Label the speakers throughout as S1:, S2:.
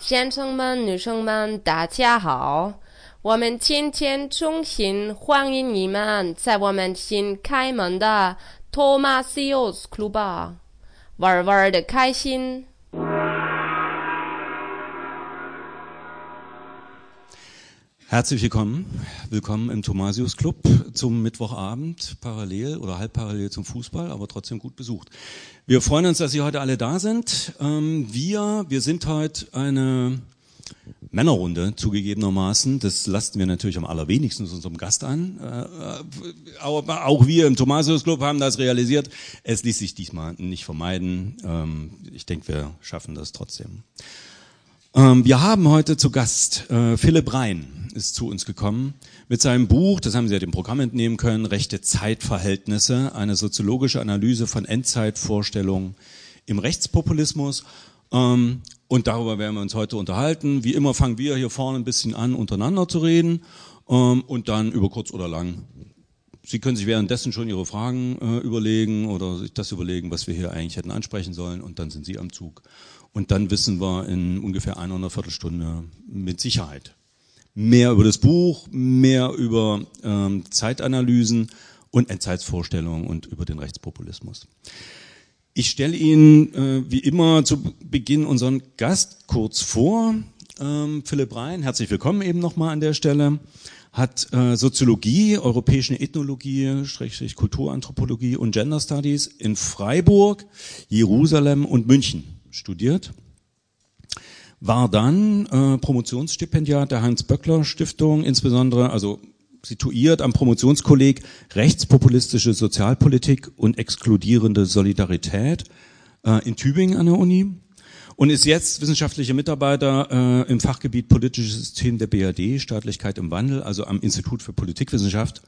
S1: 先生们、女生们，大家好！我们今天衷心欢迎你们在我们新开门的 Thomasius Club 玩玩的开心。
S2: Herzlich willkommen im Thomasius Club zum Mittwochabend, parallel oder halb parallel zum Fußball, aber trotzdem gut besucht. Wir freuen uns, dass Sie heute alle da sind. Wir sind heute eine Männerrunde zugegebenermaßen. Das lasten wir natürlich am allerwenigsten unserem Gast an. Aber auch wir im Thomasius Club haben das realisiert. Es ließ sich diesmal nicht vermeiden. Ich denke, wir schaffen das trotzdem. Wir haben heute zu Gast Philipp Rein ist zu uns gekommen mit seinem Buch, das haben Sie ja dem Programm entnehmen können, Rechte Zeitverhältnisse, eine soziologische Analyse von Endzeitvorstellungen im Rechtspopulismus. Und darüber werden wir uns heute unterhalten. Wie immer fangen wir hier vorne ein bisschen an, untereinander zu reden und dann über kurz oder lang. Sie können sich währenddessen schon Ihre Fragen überlegen oder sich das überlegen, was wir hier eigentlich hätten ansprechen sollen, und dann sind Sie am Zug. Und dann wissen wir in ungefähr einer Viertelstunde mit Sicherheit mehr über das Buch, mehr über Zeitanalysen und Endzeitvorstellungen und über den Rechtspopulismus. Ich stelle Ihnen wie immer zu Beginn unseren Gast kurz vor. Philipp Rein, herzlich willkommen eben nochmal an der Stelle, hat Soziologie, europäische Ethnologie, Kulturanthropologie und Gender Studies in Freiburg, Jerusalem und München studiert. War dann Promotionsstipendiat der Heinz-Böckler-Stiftung, insbesondere also situiert am Promotionskolleg Rechtspopulistische Sozialpolitik und exkludierende Solidarität in Tübingen an der Uni und ist jetzt wissenschaftlicher Mitarbeiter im Fachgebiet Politisches System der BRD, Staatlichkeit im Wandel, also am Institut für Politikwissenschaft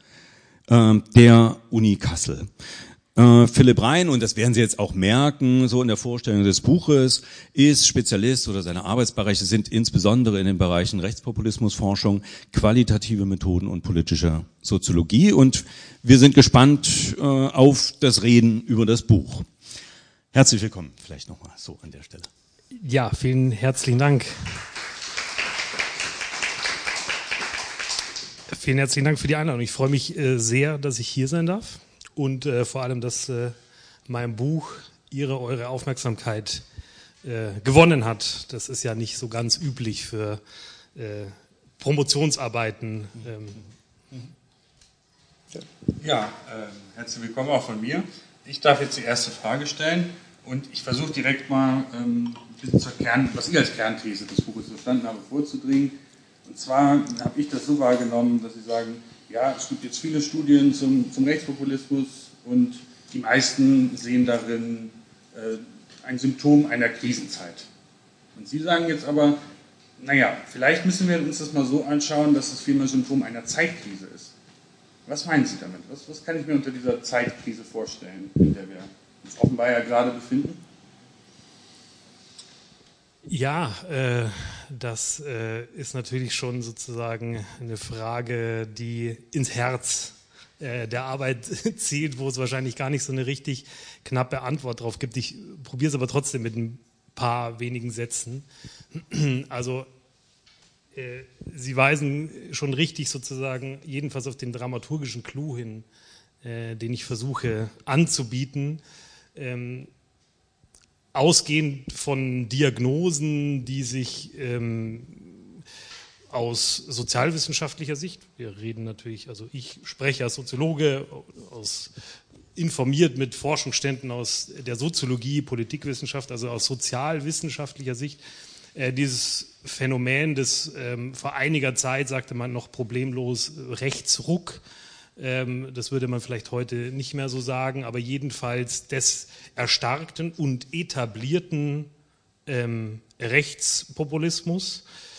S2: der Uni Kassel. Philipp Rein, und das werden Sie jetzt auch merken, so in der Vorstellung des Buches, ist Spezialist oder seine Arbeitsbereiche sind insbesondere in den Bereichen Rechtspopulismusforschung, qualitative Methoden und politische Soziologie. Und wir sind gespannt auf das Reden über das Buch. Herzlich willkommen, vielleicht nochmal so an der Stelle.
S3: Ja, vielen herzlichen Dank. Vielen herzlichen Dank für die Einladung. Ich freue mich sehr, dass ich hier sein darf. Und vor allem, dass mein Buch eure Aufmerksamkeit gewonnen hat. Das ist ja nicht so ganz üblich für Promotionsarbeiten.
S4: Ja, herzlich willkommen auch von mir. Ich darf jetzt die erste Frage stellen und ich versuche direkt mal ein bisschen was ich als Kernthese des Buches verstanden habe, vorzudringen. Und zwar habe ich das so wahrgenommen, dass Sie sagen, ja, es gibt jetzt viele Studien zum Rechtspopulismus und die meisten sehen darin ein Symptom einer Krisenzeit. Und Sie sagen jetzt aber, naja, vielleicht müssen wir uns das mal so anschauen, dass es vielmehr Symptom einer Zeitkrise ist. Was meinen Sie damit? Was kann ich mir unter dieser Zeitkrise vorstellen, in der wir uns offenbar ja gerade befinden?
S3: Ja, das ist natürlich schon sozusagen eine Frage, die ins Herz der Arbeit zielt, wo es wahrscheinlich gar nicht so eine richtig knappe Antwort drauf gibt. Ich probiere es aber trotzdem mit ein paar wenigen Sätzen. Also Sie weisen schon richtig sozusagen jedenfalls auf den dramaturgischen Clou hin, den ich versuche anzubieten. Ausgehend von Diagnosen, die sich aus sozialwissenschaftlicher Sicht, wir reden natürlich, also ich spreche als Soziologe, informiert mit Forschungsständen aus der Soziologie, Politikwissenschaft, also aus sozialwissenschaftlicher Sicht, dieses Phänomen des vor einiger Zeit, sagte man noch problemlos, Rechtsruck, das würde man vielleicht heute nicht mehr so sagen, aber jedenfalls des erstarkten und etablierten Rechtspopulismus.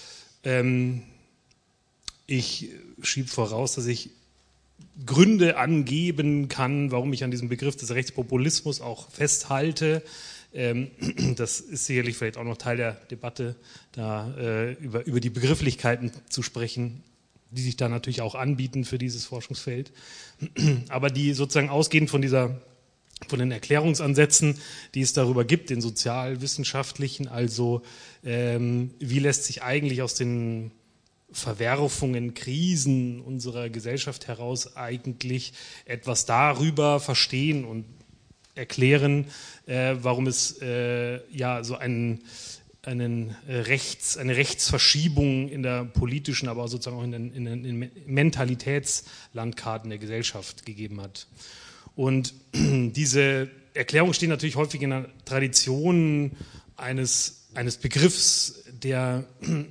S3: Ich schiebe voraus, dass ich Gründe angeben kann, warum ich an diesem Begriff des Rechtspopulismus auch festhalte. Das ist sicherlich vielleicht auch noch Teil der Debatte, da über die Begrifflichkeiten zu sprechen, die sich da natürlich auch anbieten für dieses Forschungsfeld. Aber die sozusagen ausgehend von dieser Erklärungsansätzen, die es darüber gibt, den sozialwissenschaftlichen, also wie lässt sich eigentlich aus den Verwerfungen, Krisen unserer Gesellschaft heraus eigentlich etwas darüber verstehen und erklären, warum es so eine Rechtsverschiebung in der politischen, aber sozusagen auch in den Mentalitätslandkarten der Gesellschaft gegeben hat. Und diese Erklärungen stehen natürlich häufig in der Tradition eines Begriffs, der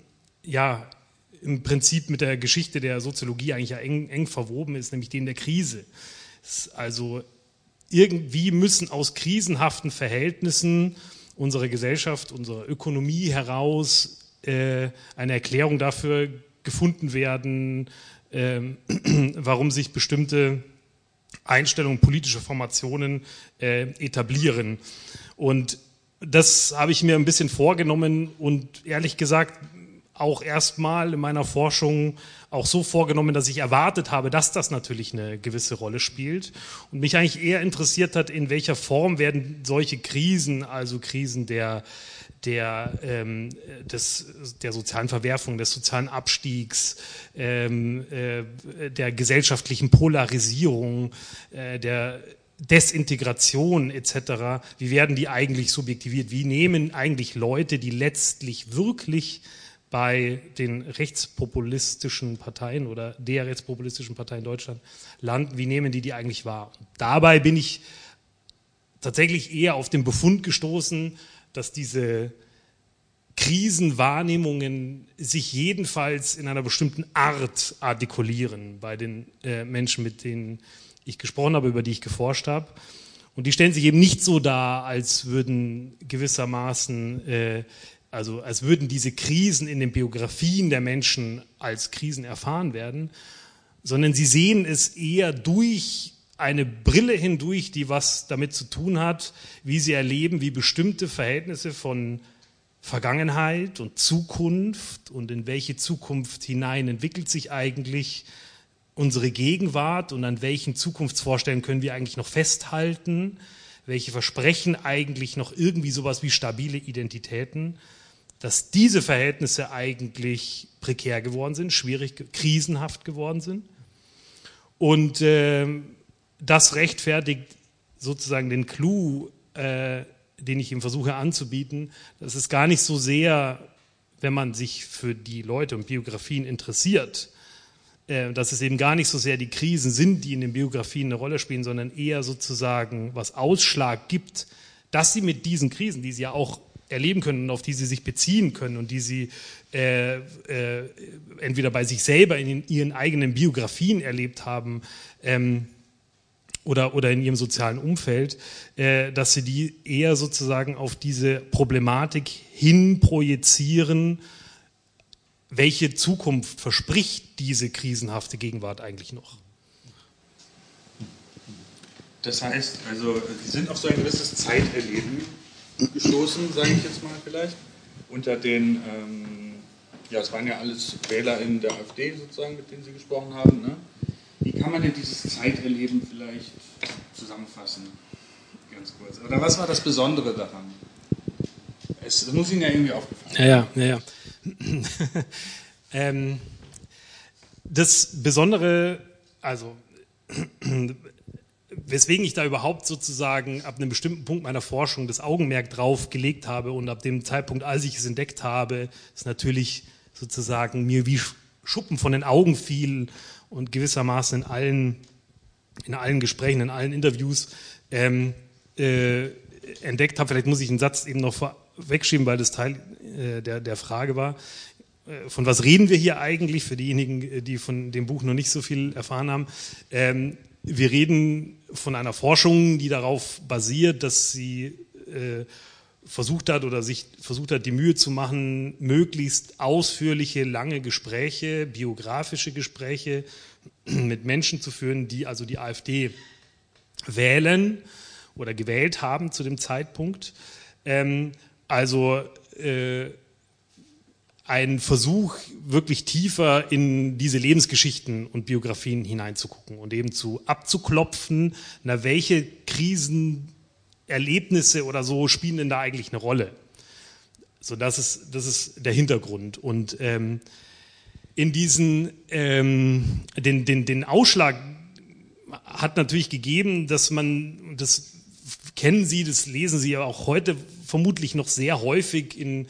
S3: im Prinzip mit der Geschichte der Soziologie eigentlich ja eng verwoben ist, nämlich den der Krise. Also irgendwie müssen aus krisenhaften Verhältnissen unserer Gesellschaft, unserer Ökonomie heraus eine Erklärung dafür gefunden werden, warum sich bestimmte Einstellungen, politische Formationen etablieren. Und das habe ich mir ein bisschen vorgenommen und ehrlich gesagt auch erstmal in meiner Forschung auch so vorgenommen, dass ich erwartet habe, dass das natürlich eine gewisse Rolle spielt und mich eigentlich eher interessiert hat, in welcher Form werden solche Krisen, also Krisen der sozialen Verwerfung, des sozialen Abstiegs, der gesellschaftlichen Polarisierung, der Desintegration etc., wie werden die eigentlich subjektiviert? Wie nehmen eigentlich Leute, die letztlich wirklich bei den rechtspopulistischen Parteien oder der rechtspopulistischen Partei in Deutschland landen, wie nehmen die eigentlich wahr? Und dabei bin ich tatsächlich eher auf den Befund gestoßen, dass diese Krisenwahrnehmungen sich jedenfalls in einer bestimmten Art artikulieren bei den Menschen, mit denen ich gesprochen habe, über die ich geforscht habe. Und die stellen sich eben nicht so dar, als würden gewissermaßen als würden diese Krisen in den Biografien der Menschen als Krisen erfahren werden, sondern sie sehen es eher durch eine Brille hindurch, die was damit zu tun hat, wie sie erleben, wie bestimmte Verhältnisse von Vergangenheit und Zukunft und in welche Zukunft hinein entwickelt sich eigentlich unsere Gegenwart und an welchen Zukunftsvorstellungen können wir eigentlich noch festhalten, welche versprechen eigentlich noch irgendwie sowas wie stabile Identitäten, dass diese Verhältnisse eigentlich prekär geworden sind, schwierig, krisenhaft geworden sind. Und das rechtfertigt sozusagen den Clou, den ich ihm versuche anzubieten, dass es gar nicht so sehr, wenn man sich für die Leute und Biografien interessiert, dass es eben gar nicht so sehr die Krisen sind, die in den Biografien eine Rolle spielen, sondern eher sozusagen was Ausschlag gibt, dass sie mit diesen Krisen, die sie ja auch erleben können und auf die sie sich beziehen können und die sie entweder bei sich selber in ihren eigenen Biografien erlebt haben oder in ihrem sozialen Umfeld, dass sie die eher sozusagen auf diese Problematik hin projizieren, welche Zukunft verspricht diese krisenhafte Gegenwart eigentlich noch?
S4: Das heißt, also Sie sind auf so ein gewisses Zeiterleben gestoßen, sage ich jetzt mal vielleicht, unter den, es waren ja alles WählerInnen der AfD sozusagen, mit denen Sie gesprochen haben, ne? Wie kann man denn dieses Zeiterleben vielleicht zusammenfassen? Ganz kurz. Oder was war das Besondere daran? Es muss Ihnen ja irgendwie aufgefallen sein.
S3: Ja. Das Besondere, also weswegen ich da überhaupt sozusagen ab einem bestimmten Punkt meiner Forschung das Augenmerk drauf gelegt habe und ab dem Zeitpunkt, als ich es entdeckt habe, ist natürlich sozusagen mir wie Schuppen von den Augen fiel und gewissermaßen in allen Gesprächen, in allen Interviews entdeckt habe. Vielleicht muss ich einen Satz eben noch wegschieben, weil das Teil der Frage war. Von was reden wir hier eigentlich, für diejenigen, die von dem Buch noch nicht so viel erfahren haben? Wir reden von einer Forschung, die darauf basiert, dass sie versucht hat, die Mühe zu machen, möglichst ausführliche, lange Gespräche, biografische Gespräche mit Menschen zu führen, die also die AfD wählen oder gewählt haben zu dem Zeitpunkt. ein Versuch, wirklich tiefer in diese Lebensgeschichten und Biografien hineinzugucken und eben abzuklopfen, welche Krisenerlebnisse oder so spielen denn da eigentlich eine Rolle. So, das ist der Hintergrund. Und in diesen, den Ausschlag hat natürlich gegeben, dass man, das kennen Sie, das lesen Sie ja auch heute vermutlich noch sehr häufig in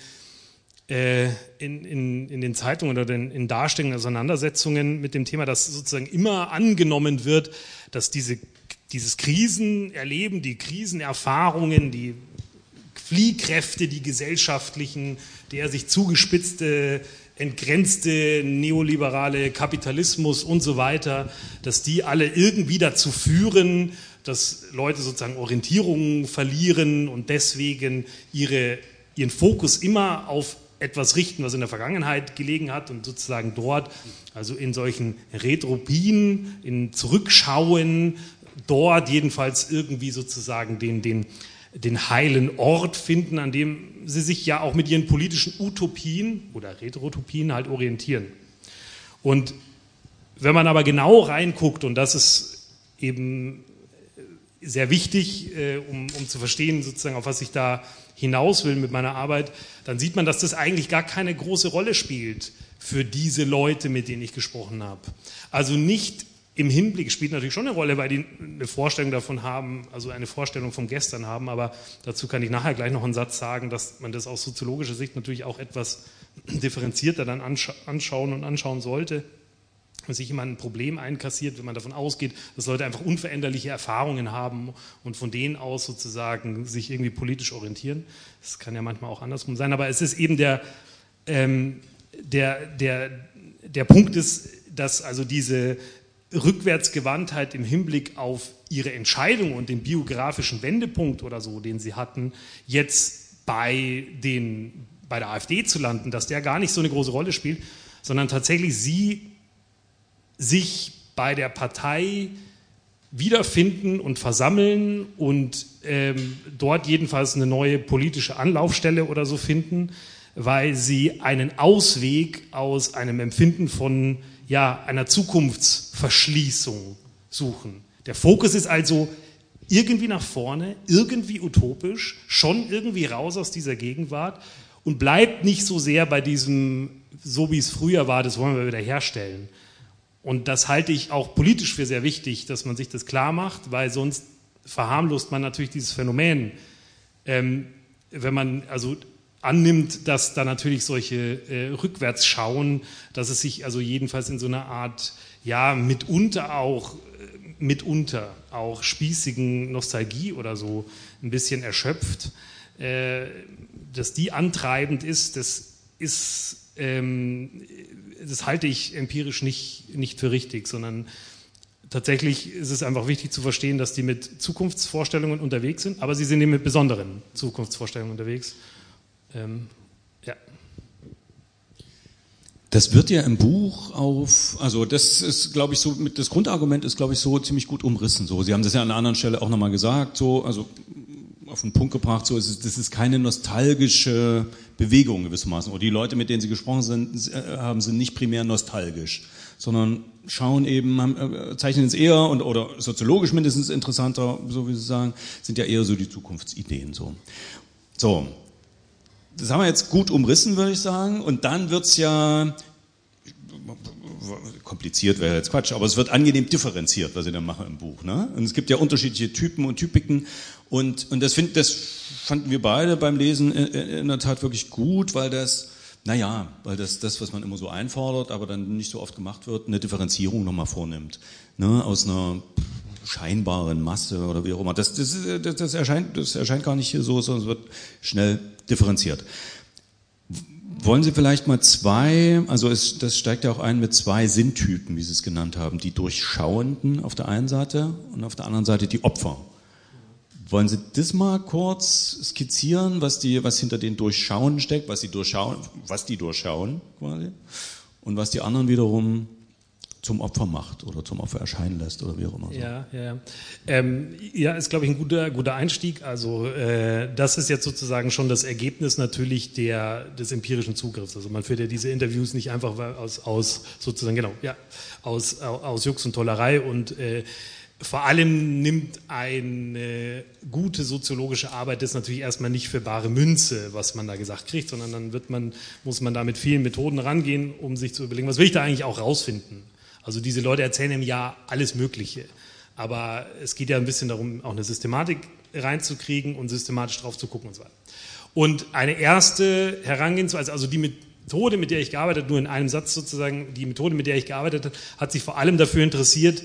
S3: den Zeitungen oder in Darstellungen, Auseinandersetzungen mit dem Thema, dass sozusagen immer angenommen wird, dass dieses Krisenerleben, die Krisenerfahrungen, die Fliehkräfte, die gesellschaftlichen, der sich zugespitzte, entgrenzte neoliberale Kapitalismus und so weiter, dass die alle irgendwie dazu führen, dass Leute sozusagen Orientierungen verlieren und deswegen ihren Fokus immer auf etwas richten, was in der Vergangenheit gelegen hat und sozusagen dort, also in solchen Retropien, in Zurückschauen, dort jedenfalls irgendwie sozusagen den heilen Ort finden, an dem sie sich ja auch mit ihren politischen Utopien oder Retrotopien halt orientieren. Und wenn man aber genau reinguckt, und das ist eben sehr wichtig, um zu verstehen, sozusagen, auf was ich da hinaus will mit meiner Arbeit, dann sieht man, dass das eigentlich gar keine große Rolle spielt für diese Leute, mit denen ich gesprochen habe. Also nicht im Hinblick, spielt natürlich schon eine Rolle, weil die eine Vorstellung davon haben, also eine Vorstellung vom Gestern haben, aber dazu kann ich nachher gleich noch einen Satz sagen, dass man das aus soziologischer Sicht natürlich auch etwas differenzierter dann anschauen sollte. Wenn sich jemand ein Problem einkassiert, wenn man davon ausgeht, dass Leute einfach unveränderliche Erfahrungen haben und von denen aus sozusagen sich irgendwie politisch orientieren. Das kann ja manchmal auch andersrum sein, aber es ist eben der Punkt ist, dass also diese Rückwärtsgewandtheit im Hinblick auf ihre Entscheidung und den biografischen Wendepunkt oder so, den sie hatten, jetzt bei der AfD zu landen, dass der gar nicht so eine große Rolle spielt, sondern tatsächlich sie sich bei der Partei wiederfinden und versammeln und dort jedenfalls eine neue politische Anlaufstelle oder so finden, weil sie einen Ausweg aus einem Empfinden von einer Zukunftsverschließung suchen. Der Fokus ist also irgendwie nach vorne, irgendwie utopisch, schon irgendwie raus aus dieser Gegenwart und bleibt nicht so sehr bei diesem, so wie es früher war, das wollen wir wieder herstellen. Und das halte ich auch politisch für sehr wichtig, dass man sich das klar macht, weil sonst verharmlost man natürlich dieses Phänomen. Wenn man also annimmt, dass da natürlich solche Rückwärtsschauen, dass es sich also jedenfalls in so einer Art, mitunter auch spießigen Nostalgie oder so ein bisschen erschöpft, dass die antreibend ist, das halte ich empirisch nicht für richtig, sondern tatsächlich ist es einfach wichtig zu verstehen, dass die mit Zukunftsvorstellungen unterwegs sind, aber sie sind eben mit besonderen Zukunftsvorstellungen unterwegs.
S2: Das wird ja im Buch also das ist, glaube ich, so, das Grundargument ist, glaube ich, so ziemlich gut umrissen. So, Sie haben das ja an einer anderen Stelle auch nochmal gesagt, so, also auf den Punkt gebracht, so, das ist keine nostalgische Bewegung gewissermaßen. Oder die Leute, mit denen Sie gesprochen haben, sind nicht primär nostalgisch, sondern schauen eben, zeichnen es eher oder soziologisch mindestens interessanter, so wie Sie sagen, sind ja eher so die Zukunftsideen so. So. Das haben wir jetzt gut umrissen, würde ich sagen. Und dann wird's ja, kompliziert wäre jetzt Quatsch, aber es wird angenehm differenziert, was ich da mache im Buch. Ne? Und es gibt ja unterschiedliche Typen und Typiken. Und das fanden wir beide beim Lesen in der Tat wirklich gut, weil das, was man immer so einfordert, aber dann nicht so oft gemacht wird, eine Differenzierung nochmal vornimmt. Ne? Aus einer scheinbaren Masse oder wie auch immer. Das erscheint gar nicht hier so, sondern es wird schnell differenziert. Wollen Sie vielleicht mal das steigt ja auch ein mit 2 Sinntypen, wie Sie es genannt haben, die Durchschauenden auf der einen Seite und auf der anderen Seite die Opfer. Wollen Sie das mal kurz skizzieren, was hinter den Durchschauen steckt, was die durchschauen quasi, und was die anderen wiederum zum Opfer macht oder zum Opfer erscheinen lässt oder wie auch immer. So.
S3: Ja, ist, glaube ich, ein guter Einstieg. Also das ist jetzt sozusagen schon das Ergebnis natürlich des empirischen Zugriffs. Also man führt ja diese Interviews nicht einfach aus Jux und Tollerei und vor allem nimmt eine gute soziologische Arbeit das natürlich erstmal nicht für bare Münze, was man da gesagt kriegt, sondern dann muss man da mit vielen Methoden rangehen, um sich zu überlegen, was will ich da eigentlich auch rausfinden. Also diese Leute erzählen im Jahr alles Mögliche, aber es geht ja ein bisschen darum, auch eine Systematik reinzukriegen und systematisch drauf zu gucken und so weiter. Und eine erste Herangehensweise, also die Methode, mit der ich gearbeitet habe, nur in einem Satz sozusagen, die Methode, mit der ich gearbeitet habe, hat sich vor allem dafür interessiert,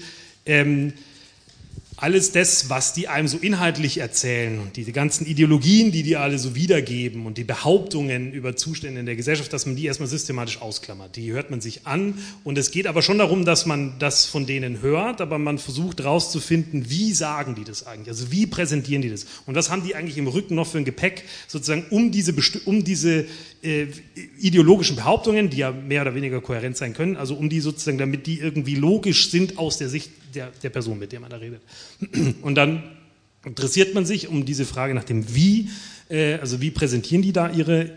S3: alles das, was die einem so inhaltlich erzählen und diese ganzen Ideologien, die alle so wiedergeben und die Behauptungen über Zustände in der Gesellschaft, dass man die erstmal systematisch ausklammert. Die hört man sich an und es geht aber schon darum, dass man das von denen hört, aber man versucht rauszufinden, wie sagen die das eigentlich, also wie präsentieren die das und was haben die eigentlich im Rücken noch für ein Gepäck, sozusagen um diese ideologischen Behauptungen, die ja mehr oder weniger kohärent sein können, also um die sozusagen, damit die irgendwie logisch sind aus der Sicht der Person, mit der man da redet. Und dann interessiert man sich um diese Frage nach dem Wie, also wie präsentieren die da ihre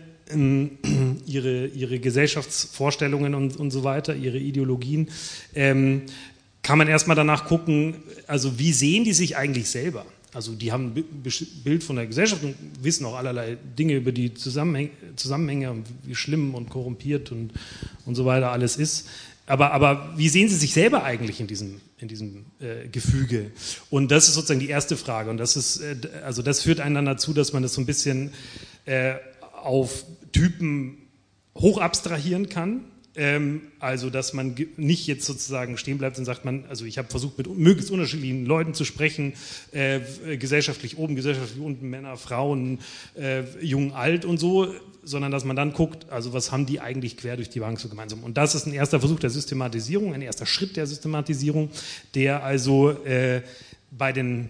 S3: Gesellschaftsvorstellungen und so weiter, ihre Ideologien, kann man erstmal danach gucken, also wie sehen die sich eigentlich selber? Also die haben ein Bild von der Gesellschaft und wissen auch allerlei Dinge über die Zusammenhänge und wie schlimm und korrumpiert und so weiter alles ist. Aber wie sehen Sie sich selber eigentlich in diesem Gefüge? Und das ist sozusagen die erste Frage. Und das führt einen dann dazu, dass man das so ein bisschen auf Typen hoch abstrahieren kann. Also, dass man nicht jetzt sozusagen stehen bleibt und sagt, also ich habe versucht, mit möglichst unterschiedlichen Leuten zu sprechen, gesellschaftlich oben, gesellschaftlich unten, Männer, Frauen, jung, alt und so, sondern dass man dann guckt, also was haben die eigentlich quer durch die Bank so gemeinsam. Und das ist ein erster Versuch der Systematisierung, ein erster Schritt der Systematisierung, der also bei den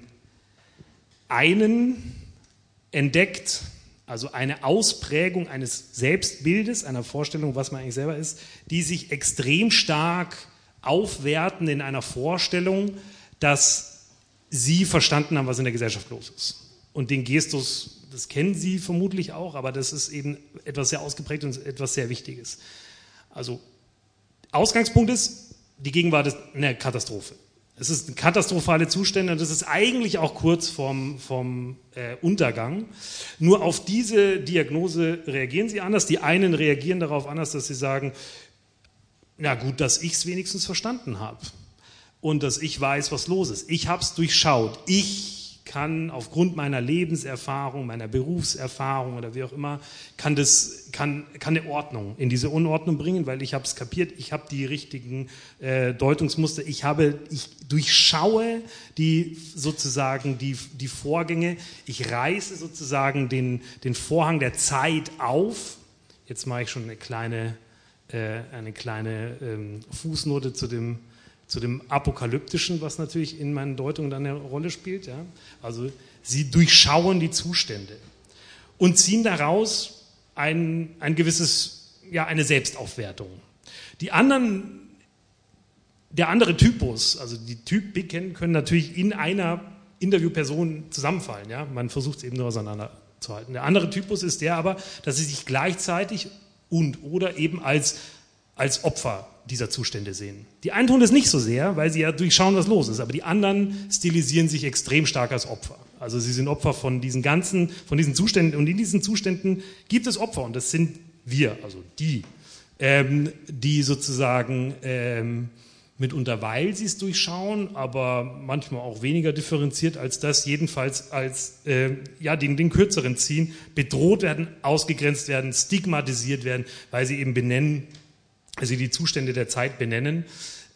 S3: einen entdeckt, also eine Ausprägung eines Selbstbildes, einer Vorstellung, was man eigentlich selber ist, die sich extrem stark aufwerten in einer Vorstellung, dass sie verstanden haben, was in der Gesellschaft los ist. Und den Gestus, das kennen Sie vermutlich auch, aber das ist eben etwas sehr ausgeprägt und etwas sehr Wichtiges. Also Ausgangspunkt ist, die Gegenwart ist eine Katastrophe. Es ist katastrophale Zustände und das ist eigentlich auch kurz vorm Untergang. Nur auf diese Diagnose reagieren sie anders. Die einen reagieren darauf anders, dass sie sagen, na gut, dass ich es wenigstens verstanden habe und dass ich weiß, was los ist. Ich habe es durchschaut. Ich kann aufgrund meiner Lebenserfahrung, meiner Berufserfahrung oder wie auch immer, kann eine Ordnung in diese Unordnung bringen, weil ich habe es kapiert, ich habe die richtigen Deutungsmuster, ich durchschaue die Vorgänge, ich reiße sozusagen den Vorhang der Zeit auf. Jetzt mache ich schon eine kleine Fußnote zu dem Apokalyptischen, was natürlich in meinen Deutungen dann eine Rolle spielt. Ja? Also sie durchschauen die Zustände und ziehen daraus eine Selbstaufwertung. Der andere Typus, also die Typen können natürlich in einer Interviewperson zusammenfallen. Ja? Man versucht es eben nur auseinanderzuhalten. Der andere Typus ist der aber, dass sie sich gleichzeitig oder eben als Opfer dieser Zustände sehen. Die einen tun das nicht so sehr, weil sie ja durchschauen, was los ist, aber die anderen stilisieren sich extrem stark als Opfer. Also sie sind Opfer von diesen Zuständen und in diesen Zuständen gibt es Opfer und das sind wir, also die sozusagen mitunter, weil sie es durchschauen, aber manchmal auch weniger differenziert als das, jedenfalls als den kürzeren ziehen, bedroht werden, ausgegrenzt werden, stigmatisiert werden, weil sie eben also die Zustände der Zeit benennen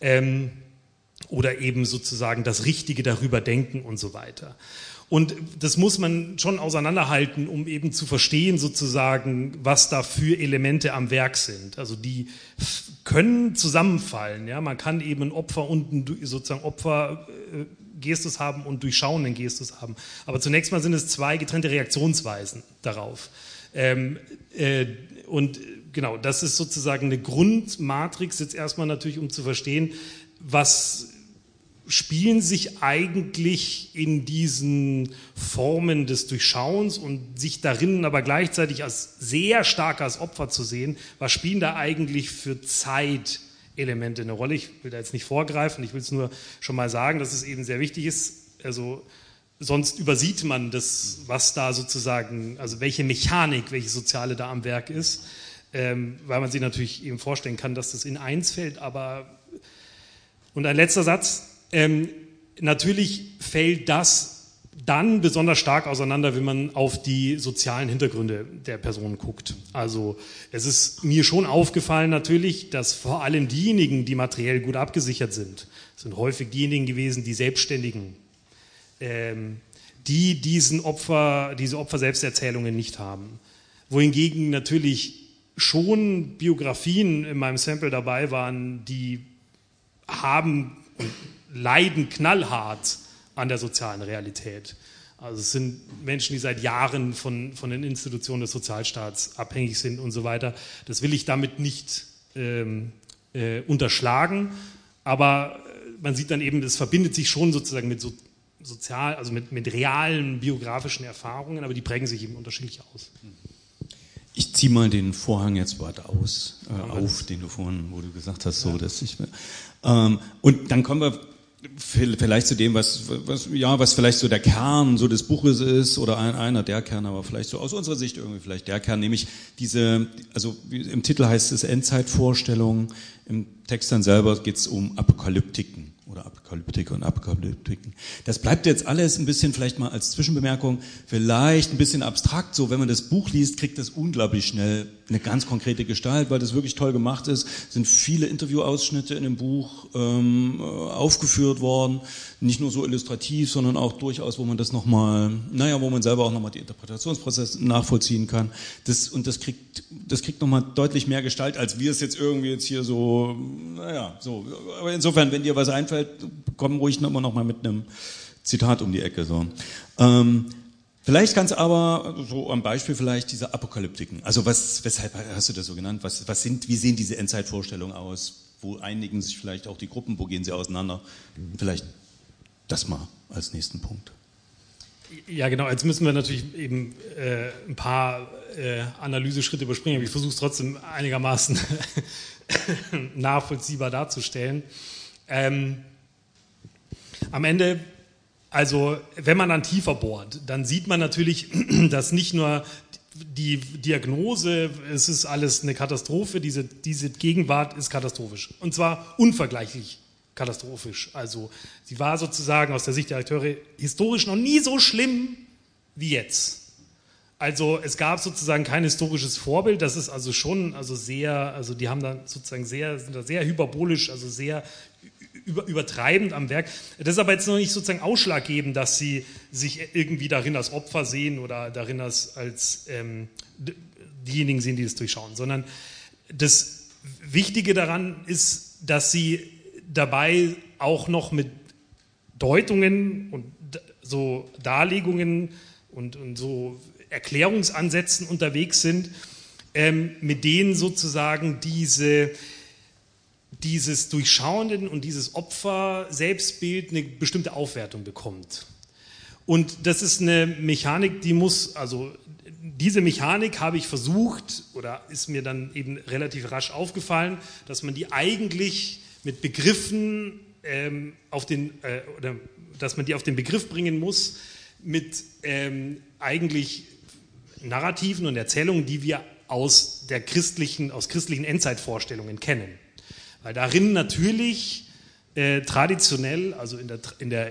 S3: oder eben sozusagen das Richtige darüber denken und so weiter. Und das muss man schon auseinanderhalten, um eben zu verstehen sozusagen, was da für Elemente am Werk sind. Also die können zusammenfallen. Ja? Man kann eben einen Opfer und sozusagen Opfergestus haben und durchschauenden Gestus haben. Aber zunächst mal sind es zwei getrennte Reaktionsweisen darauf. Und genau, das ist sozusagen eine Grundmatrix jetzt erstmal natürlich, um zu verstehen, was spielen sich eigentlich in diesen Formen des Durchschauens und sich darin aber gleichzeitig als sehr stark als Opfer zu sehen, was spielen da eigentlich für Zeitelemente eine Rolle? Ich will da jetzt nicht vorgreifen, ich will es nur schon mal sagen, dass es eben sehr wichtig ist, also sonst übersieht man das, was da sozusagen, also welche Mechanik, welche Soziale da am Werk ist, weil man sich natürlich eben vorstellen kann, dass das in eins fällt, aber, und ein letzter Satz, natürlich fällt das dann besonders stark auseinander, wenn man auf die sozialen Hintergründe der Person guckt. Also es ist mir schon aufgefallen natürlich, dass vor allem diejenigen, die materiell gut abgesichert sind häufig diejenigen gewesen, die Selbstständigen, die diese Opfer-Selbsterzählungen nicht haben. Wohingegen natürlich schon Biografien in meinem Sample dabei waren, die haben und leiden knallhart an der sozialen Realität. Also es sind Menschen, die seit Jahren von den Institutionen des Sozialstaats abhängig sind und so weiter. Das will ich damit nicht unterschlagen, aber man sieht dann eben, das verbindet sich schon sozusagen mit mit realen biografischen Erfahrungen, aber die prägen sich eben unterschiedlich aus.
S2: Ich ziehe mal den Vorhang jetzt weiter auf, den du vorhin, wo du gesagt hast, so, dass ich und dann kommen wir vielleicht zu dem, was vielleicht so der Kern so des Buches ist oder einer der Kerne, aber vielleicht so aus unserer Sicht irgendwie vielleicht der Kern, nämlich also im Titel heißt es Endzeitvorstellungen, im Text dann selber geht es um Apokalyptiken oder Apokalyptik und Apokalyptiken. Das bleibt jetzt alles ein bisschen vielleicht mal als Zwischenbemerkung, vielleicht ein bisschen abstrakt, so wenn man das Buch liest, kriegt das unglaublich schnell eine ganz konkrete Gestalt, weil das wirklich toll gemacht ist, sind viele Interviewausschnitte in dem Buch aufgeführt worden, nicht nur so illustrativ, sondern auch durchaus, wo man das nochmal, wo man selber auch nochmal die Interpretationsprozesse nachvollziehen kann. Das kriegt nochmal deutlich mehr Gestalt, als wir es jetzt irgendwie jetzt hier so, aber insofern, wenn dir was einfällt, komm ruhig noch mal mit einem Zitat um die Ecke, so. Vielleicht kannst du aber so am Beispiel vielleicht dieser Apokalyptiken. Also weshalb hast du das so genannt? Wie sehen diese Endzeitvorstellungen aus? Wo einigen sich vielleicht auch die Gruppen? Wo gehen sie auseinander? Vielleicht das mal als nächsten Punkt.
S3: Ja, genau. Jetzt müssen wir natürlich eben ein paar Analyseschritte überspringen. Aber ich versuche es trotzdem einigermaßen nachvollziehbar darzustellen. Am Ende, also wenn man dann tiefer bohrt, dann sieht man natürlich, dass nicht nur die Diagnose, es ist alles eine Katastrophe, diese Gegenwart ist katastrophisch. Und zwar unvergleichlich katastrophisch. Also sie war sozusagen aus der Sicht der Akteure historisch noch nie so schlimm wie jetzt. Also es gab sozusagen kein historisches Vorbild, das ist also schon die haben da sozusagen sind da sehr hyperbolisch, also sehr übertreibend am Werk. Das ist aber jetzt noch nicht sozusagen ausschlaggebend, dass sie sich irgendwie darin als Opfer sehen oder darin als diejenigen sehen, die das durchschauen, sondern das Wichtige daran ist, dass sie dabei auch noch mit Deutungen und so Darlegungen und so Erklärungsansätzen unterwegs sind, mit denen sozusagen dieses Durchschauenden und dieses Opfer-Selbstbild eine bestimmte Aufwertung bekommt. Und das ist eine Mechanik, diese Mechanik habe ich versucht, oder ist mir dann eben relativ rasch aufgefallen, dass man die eigentlich mit Begriffen dass man die auf den Begriff bringen muss, mit eigentlich Narrativen und Erzählungen, die wir aus christlichen Endzeitvorstellungen kennen. Weil darin natürlich traditionell, also in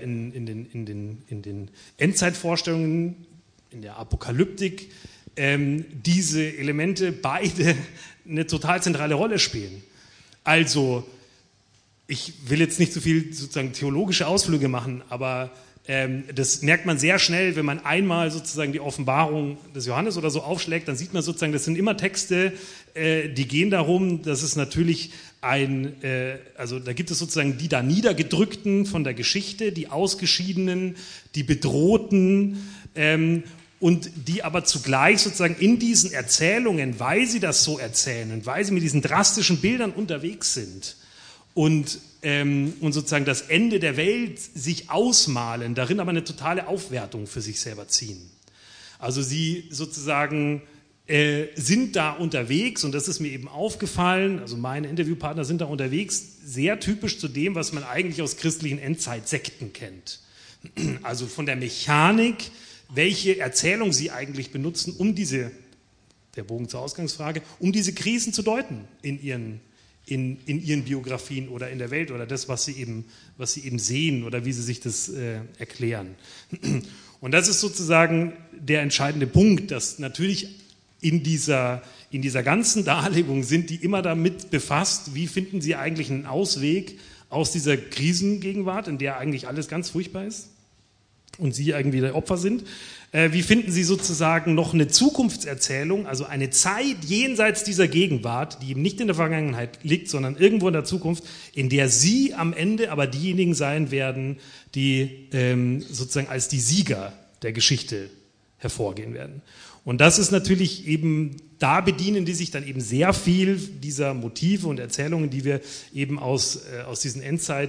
S3: den Endzeitvorstellungen, in der Apokalyptik, diese Elemente beide eine total zentrale Rolle spielen. Also, ich will jetzt nicht so viel sozusagen theologische Ausflüge machen, aber das merkt man sehr schnell, wenn man einmal sozusagen die Offenbarung des Johannes oder so aufschlägt, dann sieht man sozusagen, das sind immer Texte, die gehen darum, dass es natürlich da gibt es sozusagen die da Niedergedrückten von der Geschichte, die Ausgeschiedenen, die Bedrohten und die aber zugleich sozusagen in diesen Erzählungen, weil sie das so erzählen und weil sie mit diesen drastischen Bildern unterwegs sind und und sozusagen das Ende der Welt sich ausmalen, darin aber eine totale Aufwertung für sich selber ziehen. Also sie sozusagen sind da unterwegs, und das ist mir eben aufgefallen, also meine Interviewpartner sind da unterwegs, sehr typisch zu dem, was man eigentlich aus christlichen Endzeitsekten kennt. Also von der Mechanik, welche Erzählung sie eigentlich benutzen, um der Bogen zur Ausgangsfrage, um diese Krisen zu deuten in ihren Biografien oder in der Welt oder das, was sie eben sehen oder wie sie sich das erklären. Und das ist sozusagen der entscheidende Punkt, dass natürlich in dieser ganzen Darlegung sind die immer damit befasst, wie finden sie eigentlich einen Ausweg aus dieser Krisengegenwart, in der eigentlich alles ganz furchtbar ist und sie irgendwie der Opfer sind. Wie finden sie sozusagen noch eine Zukunftserzählung, also eine Zeit jenseits dieser Gegenwart, die eben nicht in der Vergangenheit liegt, sondern irgendwo in der Zukunft, in der sie am Ende aber diejenigen sein werden, die sozusagen als die Sieger der Geschichte hervorgehen werden. Und das ist natürlich eben, da bedienen die sich dann eben sehr viel dieser Motive und Erzählungen, die wir eben aus diesen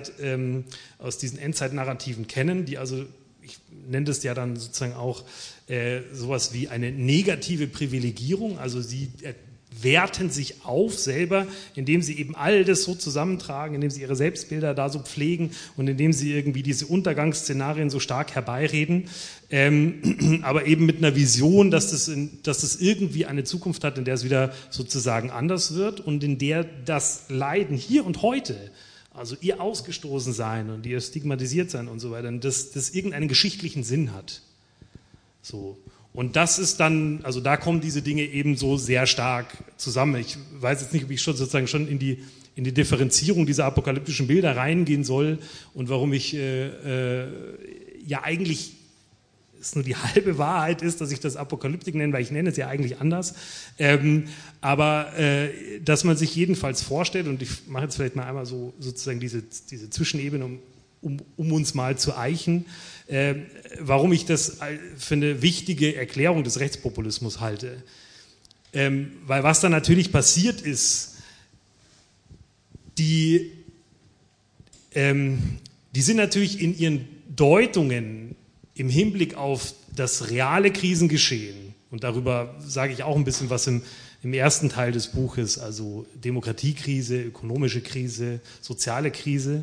S3: Endzeitnarrativen kennen, die also, ich nenne das ja dann sozusagen auch sowas wie eine negative Privilegierung, also sie werten sich auf selber, indem sie eben all das so zusammentragen, indem sie ihre Selbstbilder da so pflegen und indem sie irgendwie diese Untergangsszenarien so stark herbeireden, aber eben mit einer Vision, dass das irgendwie eine Zukunft hat, in der es wieder sozusagen anders wird und in der das Leiden hier und heute, also ihr Ausgestoßensein und ihr Stigmatisiertsein und so weiter, das irgendeinen geschichtlichen Sinn hat. So. Und das ist dann, also da kommen diese Dinge eben so sehr stark zusammen. Ich weiß jetzt nicht, ob ich sozusagen schon in die Differenzierung dieser apokalyptischen Bilder reingehen soll und warum ich ja eigentlich es nur die halbe Wahrheit ist, dass ich das Apokalyptik nenne, weil ich nenne es ja eigentlich anders. Aber dass man sich jedenfalls vorstellt, und ich mache jetzt vielleicht mal einmal so sozusagen diese Zwischenebene, um uns mal zu eichen, warum ich das für eine wichtige Erklärung des Rechtspopulismus halte. Weil was da natürlich passiert ist, die sind natürlich in ihren Deutungen im Hinblick auf das reale Krisengeschehen, und darüber sage ich auch ein bisschen was im ersten Teil des Buches, also Demokratiekrise, ökonomische Krise, soziale Krise,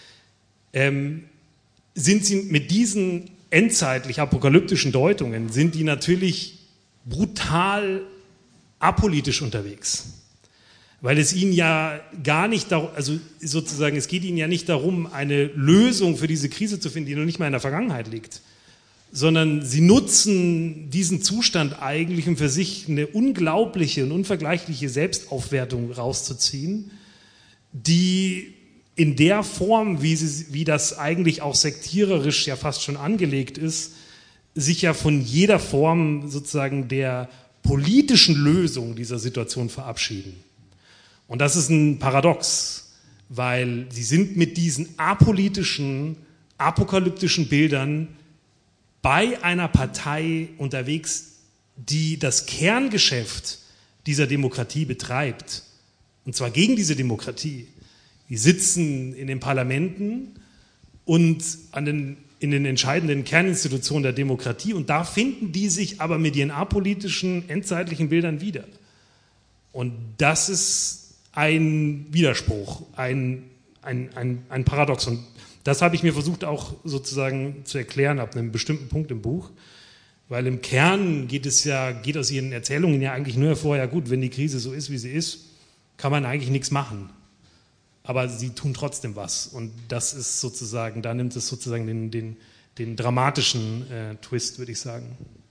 S3: sind sie mit diesen endzeitlich-apokalyptischen Deutungen, sind die natürlich brutal apolitisch unterwegs. Weil es ihnen ja gar nicht darum, also sozusagen, es geht ihnen ja nicht darum, eine Lösung für diese Krise zu finden, die noch nicht mal in der Vergangenheit liegt, sondern sie nutzen diesen Zustand eigentlich, um für sich eine unglaubliche und unvergleichliche Selbstaufwertung rauszuziehen, die in der Form, wie das eigentlich auch sektiererisch ja fast schon angelegt ist, sich ja von jeder Form sozusagen der politischen Lösung dieser Situation verabschieden. Und das ist ein Paradox, weil sie sind mit diesen apolitischen, apokalyptischen Bildern bei einer Partei unterwegs, die das Kerngeschäft dieser Demokratie betreibt, und zwar gegen diese Demokratie. Die sitzen in den Parlamenten und in den entscheidenden Kerninstitutionen der Demokratie, und da finden die sich aber mit ihren apolitischen, endzeitlichen Bildern wieder. Und das ist ein Widerspruch, ein Paradox. Und das habe ich mir versucht auch sozusagen zu erklären ab einem bestimmten Punkt im Buch, weil im Kern geht aus ihren Erzählungen ja eigentlich nur hervor, ja gut, wenn die Krise so ist, wie sie ist, kann man eigentlich nichts machen. Aber sie tun trotzdem was, und das ist sozusagen, da nimmt es sozusagen den dramatischen Twist, würde ich sagen.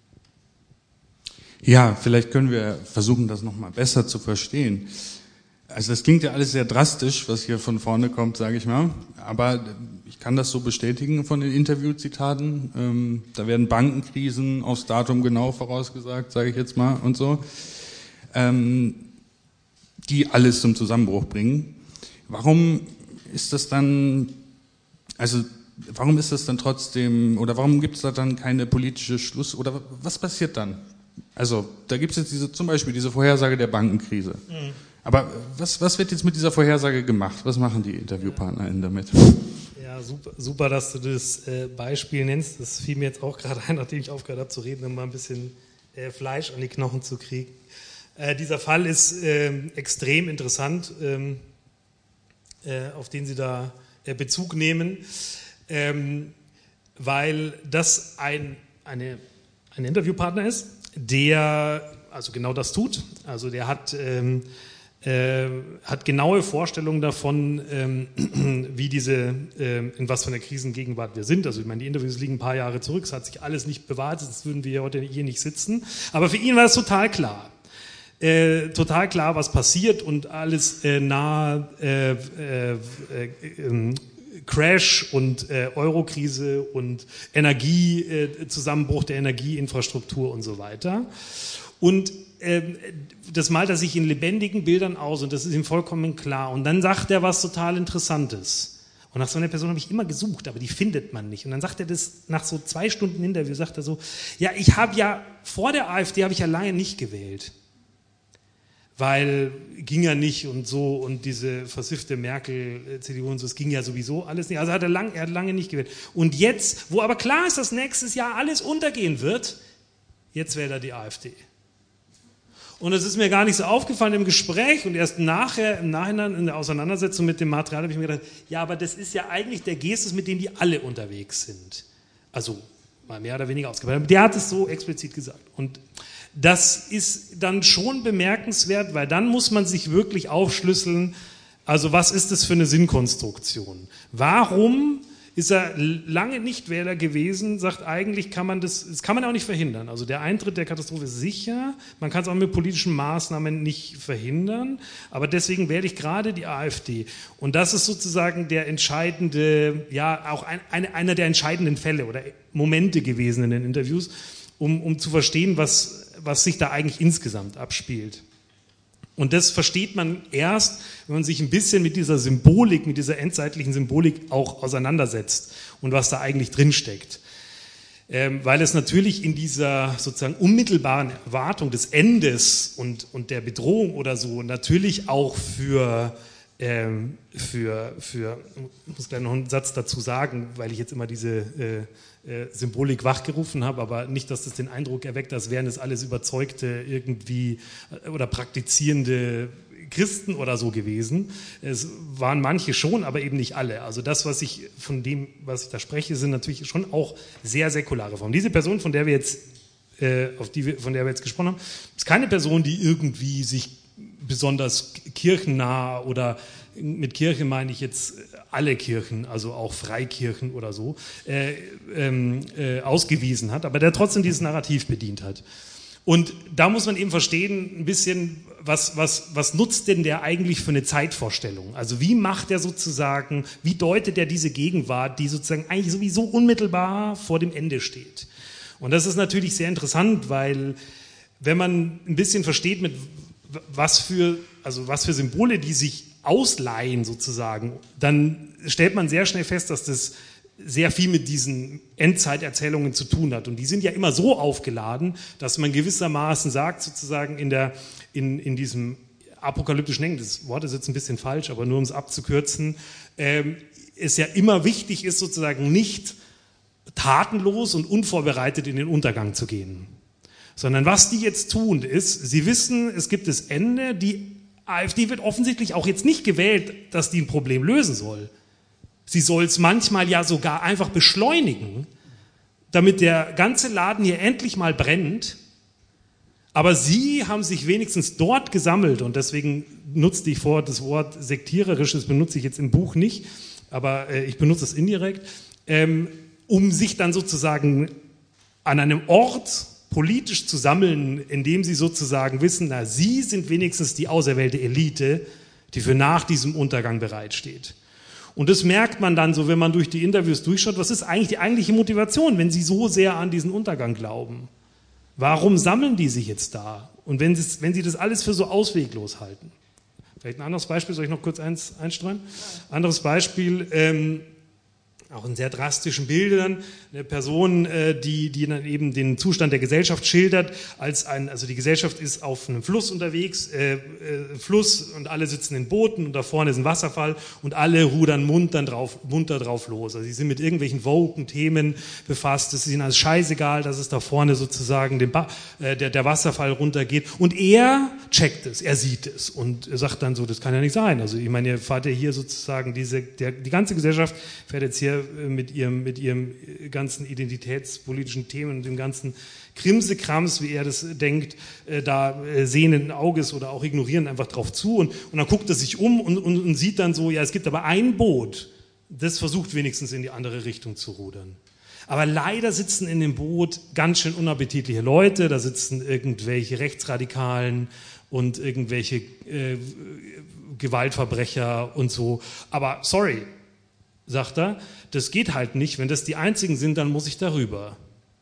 S4: Ja, vielleicht können wir versuchen, das nochmal besser zu verstehen. Also das klingt ja alles sehr drastisch, was hier von vorne kommt, sage ich mal, aber ich kann das so bestätigen von den Interviewzitaten. Da werden Bankenkrisen aufs Datum genau vorausgesagt, sage ich jetzt mal, und so, die alles zum Zusammenbruch bringen. Warum ist das dann trotzdem, oder warum gibt es da dann keine politische Schluss, oder was passiert dann? Also da gibt es jetzt zum Beispiel diese Vorhersage der Bankenkrise. Aber was wird jetzt mit dieser Vorhersage gemacht? Was machen die InterviewpartnerInnen damit?
S3: Ja, super, dass du das Beispiel nennst. Das fiel mir jetzt auch gerade ein, nachdem ich aufgehört habe zu reden, um mal ein bisschen Fleisch an die Knochen zu kriegen. Dieser Fall ist extrem interessant, auf den Sie da Bezug nehmen, weil das ein Interviewpartner ist, der also genau das tut. Also der hat genaue Vorstellungen davon, wie in was für einer Krisengegenwart wir sind. Also ich meine, die Interviews liegen ein paar Jahre zurück, es hat sich alles nicht bewahrheitet, sonst würden wir heute hier nicht sitzen. Aber für ihn war es total klar. Total klar, was passiert und alles Crash und Eurokrise und Zusammenbruch der Energieinfrastruktur und so weiter. Und das malt er sich in lebendigen Bildern aus und das ist ihm vollkommen klar. Und dann sagt er was total Interessantes. Und nach so einer Person habe ich immer gesucht, aber die findet man nicht. Und dann sagt er das nach so 2 Stunden Interview, sagt er so, ja, ich habe ja vor der AfD habe ich ja lange nicht gewählt. Weil ging ja nicht und so und diese versiffte Merkel, CDU und so, es ging ja sowieso alles nicht. Also er hat lange nicht gewählt. Und jetzt, wo aber klar ist, dass nächstes Jahr alles untergehen wird, jetzt wählt er die AfD. Und das ist mir gar nicht so aufgefallen im Gespräch und erst nachher, im Nachhinein in der Auseinandersetzung mit dem Material habe ich mir gedacht, ja, aber das ist ja eigentlich der Gestus, mit dem die alle unterwegs sind. Also mal mehr oder weniger ausgefallen. Der hat es so explizit gesagt. Und das ist dann schon bemerkenswert, weil dann muss man sich wirklich aufschlüsseln, also was ist das für eine Sinnkonstruktion? Warum ist er lange Nichtwähler gewesen, sagt eigentlich, das kann man auch nicht verhindern. Also der Eintritt der Katastrophe ist sicher, man kann es auch mit politischen Maßnahmen nicht verhindern, aber deswegen wähle ich gerade die AfD. Und das ist sozusagen der entscheidende, ja auch einer der entscheidenden Fälle oder Momente gewesen in den Interviews, um zu verstehen, was sich da eigentlich insgesamt abspielt. Und das versteht man erst, wenn man sich ein bisschen mit dieser Symbolik, mit dieser endzeitlichen Symbolik auch auseinandersetzt und was da eigentlich drinsteckt. Weil es natürlich in dieser sozusagen unmittelbaren Erwartung des Endes und der Bedrohung oder so natürlich auch ich muss gleich noch einen Satz dazu sagen, weil ich jetzt immer diese Symbolik wachgerufen habe, aber nicht, dass das den Eindruck erweckt, als wären das alles überzeugte irgendwie oder praktizierende Christen oder so gewesen. Es waren manche schon, aber eben nicht alle. Also das, was ich da spreche, sind natürlich schon auch sehr säkulare Formen. Diese Person, von der wir jetzt gesprochen haben, ist keine Person, die irgendwie sich besonders kirchennah oder mit Kirche meine ich jetzt alle Kirchen, also auch Freikirchen oder so, ausgewiesen hat, aber der trotzdem dieses Narrativ bedient hat. Und da muss man eben verstehen, ein bisschen, was nutzt denn der eigentlich für eine Zeitvorstellung? Also wie macht er sozusagen, wie deutet er diese Gegenwart, die sozusagen eigentlich sowieso unmittelbar vor dem Ende steht? Und das ist natürlich sehr interessant, weil wenn man ein bisschen versteht, was für Symbole die sich ausleihen sozusagen, dann stellt man sehr schnell fest, dass das sehr viel mit diesen Endzeiterzählungen zu tun hat. Und die sind ja immer so aufgeladen, dass man gewissermaßen sagt, sozusagen in diesem apokalyptischen Denken, das Wort ist jetzt ein bisschen falsch, aber nur um es abzukürzen, es ja immer wichtig ist, sozusagen nicht tatenlos und unvorbereitet in den Untergang zu gehen. Sondern was die jetzt tun, ist, sie wissen, es gibt das Ende, die AfD wird offensichtlich auch jetzt nicht gewählt, dass die ein Problem lösen soll. Sie soll es manchmal ja sogar einfach beschleunigen, damit der ganze Laden hier endlich mal brennt. Aber sie haben sich wenigstens dort gesammelt und deswegen nutzte ich das Wort sektiererisches benutze ich jetzt im Buch nicht, aber ich benutze es indirekt, um sich dann sozusagen an einem Ort politisch zu sammeln, indem sie sozusagen wissen, sie sind wenigstens die auserwählte Elite, die für nach diesem Untergang bereitsteht. Und das merkt man dann so, wenn man durch die Interviews durchschaut, was ist eigentlich die eigentliche Motivation, wenn sie so sehr an diesen Untergang glauben? Warum sammeln die sich jetzt da? Und wenn sie das alles für so ausweglos halten? Vielleicht ein anderes Beispiel, soll ich noch kurz eins einstreuen? Anderes Beispiel, auch in sehr drastischen Bildern, eine Person, die dann eben den Zustand der Gesellschaft schildert, also die Gesellschaft ist auf einem Fluss unterwegs, Fluss, und alle sitzen in Booten und da vorne ist ein Wasserfall und alle rudern munter drauf los. Also sie sind mit irgendwelchen woken Themen befasst, es ist ihnen alles scheißegal, dass es da vorne sozusagen der Wasserfall runtergeht, und er checkt es, er sieht es und er sagt dann so, das kann ja nicht sein. Also ich meine, ihr fahrt ja hier sozusagen, die ganze Gesellschaft fährt jetzt hier mit ihrem ganzen identitätspolitischen Themen und dem ganzen Krimsekrams, wie er das denkt, da sehenden Auges oder auch ignorieren einfach drauf zu, und dann guckt er sich um und sieht dann so, ja, es gibt aber ein Boot, das versucht wenigstens in die andere Richtung zu rudern. Aber leider sitzen in dem Boot ganz schön unappetitliche Leute, da sitzen irgendwelche Rechtsradikalen und irgendwelche Gewaltverbrecher und so. Aber sorry, sagt er, das geht halt nicht, wenn das die einzigen sind, dann muss ich darüber.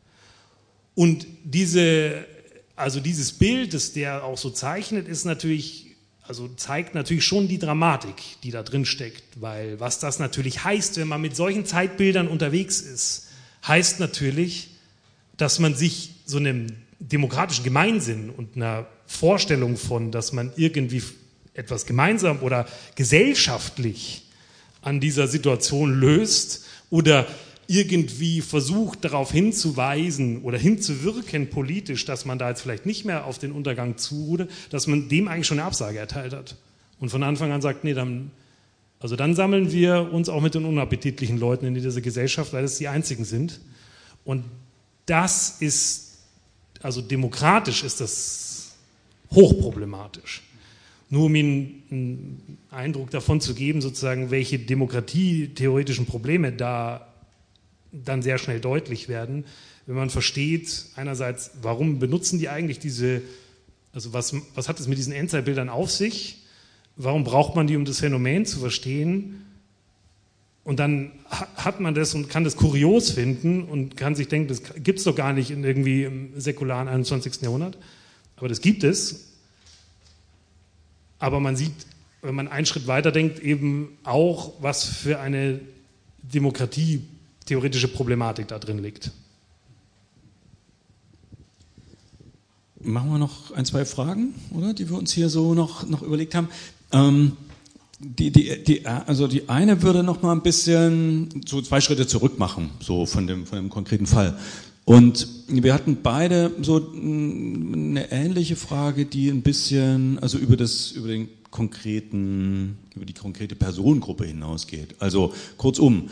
S3: Und dieses Bild, das der auch so zeichnet, ist natürlich, also zeigt natürlich schon die Dramatik, die da drin steckt, weil was das natürlich heißt, wenn man mit solchen Zeitbildern unterwegs ist, heißt natürlich, dass man sich so einem demokratischen Gemeinsinn und einer Vorstellung von, dass man irgendwie etwas gemeinsam oder gesellschaftlich an dieser Situation löst oder irgendwie versucht, darauf hinzuweisen oder hinzuwirken politisch, dass man da jetzt vielleicht nicht mehr auf den Untergang zurudert, dass man dem eigentlich schon eine Absage erteilt hat. Und von Anfang an sagt, nee, dann sammeln wir uns auch mit den unappetitlichen Leuten in dieser Gesellschaft, weil das die einzigen sind. Und das ist, also demokratisch ist das hochproblematisch. Nur um Ihnen einen Eindruck davon zu geben, sozusagen, welche demokratietheoretischen Probleme da dann sehr schnell deutlich werden, wenn man versteht, einerseits, warum benutzen die eigentlich also was hat es mit diesen Endzeitbildern auf sich, warum braucht man die, um das Phänomen zu verstehen, und dann hat man das und kann das kurios finden und kann sich denken, das gibt es doch gar nicht irgendwie im säkularen 21. Jahrhundert, aber das gibt es. Aber man sieht, wenn man einen Schritt weiter denkt, eben auch, was für eine demokratietheoretische Problematik da drin liegt.
S2: Machen wir noch ein, zwei Fragen, oder, die wir uns hier so noch überlegt haben. Also die eine würde noch mal ein bisschen so 2 Schritte zurück machen, so von dem konkreten Fall. Und wir hatten beide so eine ähnliche Frage, die ein bisschen, also über die konkrete Personengruppe hinausgeht. Also kurzum,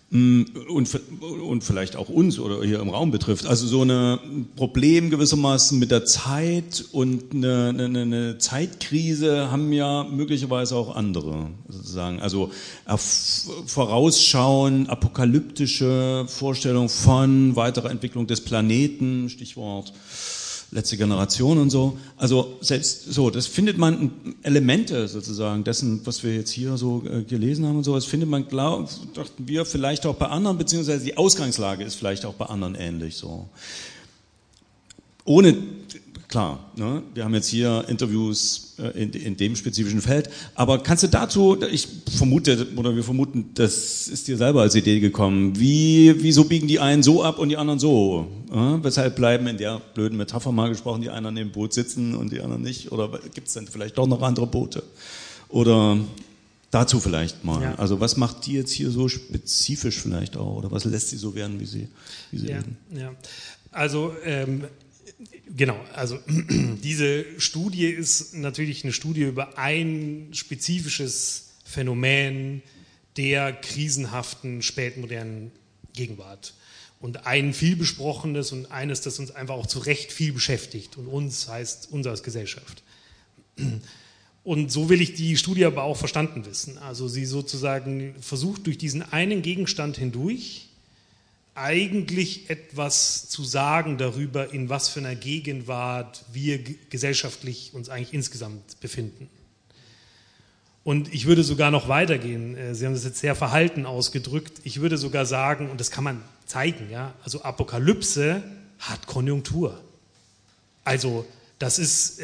S2: und vielleicht auch uns oder hier im Raum betrifft. Also so ein Problem gewissermaßen mit der Zeit und eine Zeitkrise haben ja möglicherweise auch andere, sozusagen. Also vorausschauen, apokalyptische Vorstellung von weiterer Entwicklung des Planeten, Stichwort letzte Generation und so. Also selbst so, das findet man Elemente sozusagen dessen, was wir jetzt hier so gelesen haben und so, das findet man, dachten wir, vielleicht auch bei anderen, beziehungsweise die Ausgangslage ist vielleicht auch bei anderen ähnlich so. Ohne, klar, ne, wir haben jetzt hier Interviews in dem spezifischen Feld, aber kannst du dazu, wir vermuten, das ist dir selber als Idee gekommen, wieso biegen die einen so ab und die anderen so? Weshalb bleiben in der blöden Metapher mal gesprochen, die einen im Boot sitzen und die anderen nicht? Oder gibt es dann vielleicht doch noch andere Boote? Oder dazu vielleicht mal. Ja. Also was macht die jetzt hier so spezifisch vielleicht auch? Oder was lässt sie so werden, wie sie reden?
S3: Ja. Also genau, also diese Studie ist natürlich eine Studie über ein spezifisches Phänomen der krisenhaften spätmodernen Gegenwart. Und ein viel besprochenes und eines, das uns einfach auch zu Recht viel beschäftigt. Und uns heißt uns als Gesellschaft. Und so will ich die Studie aber auch verstanden wissen. Also sie sozusagen versucht durch diesen einen Gegenstand hindurch eigentlich etwas zu sagen darüber, in was für einer Gegenwart wir gesellschaftlich uns eigentlich insgesamt befinden. Und ich würde sogar noch weitergehen, Sie haben das jetzt sehr verhalten ausgedrückt, ich würde sogar sagen, und das kann man zeigen, ja, also Apokalypse hat Konjunktur. Also das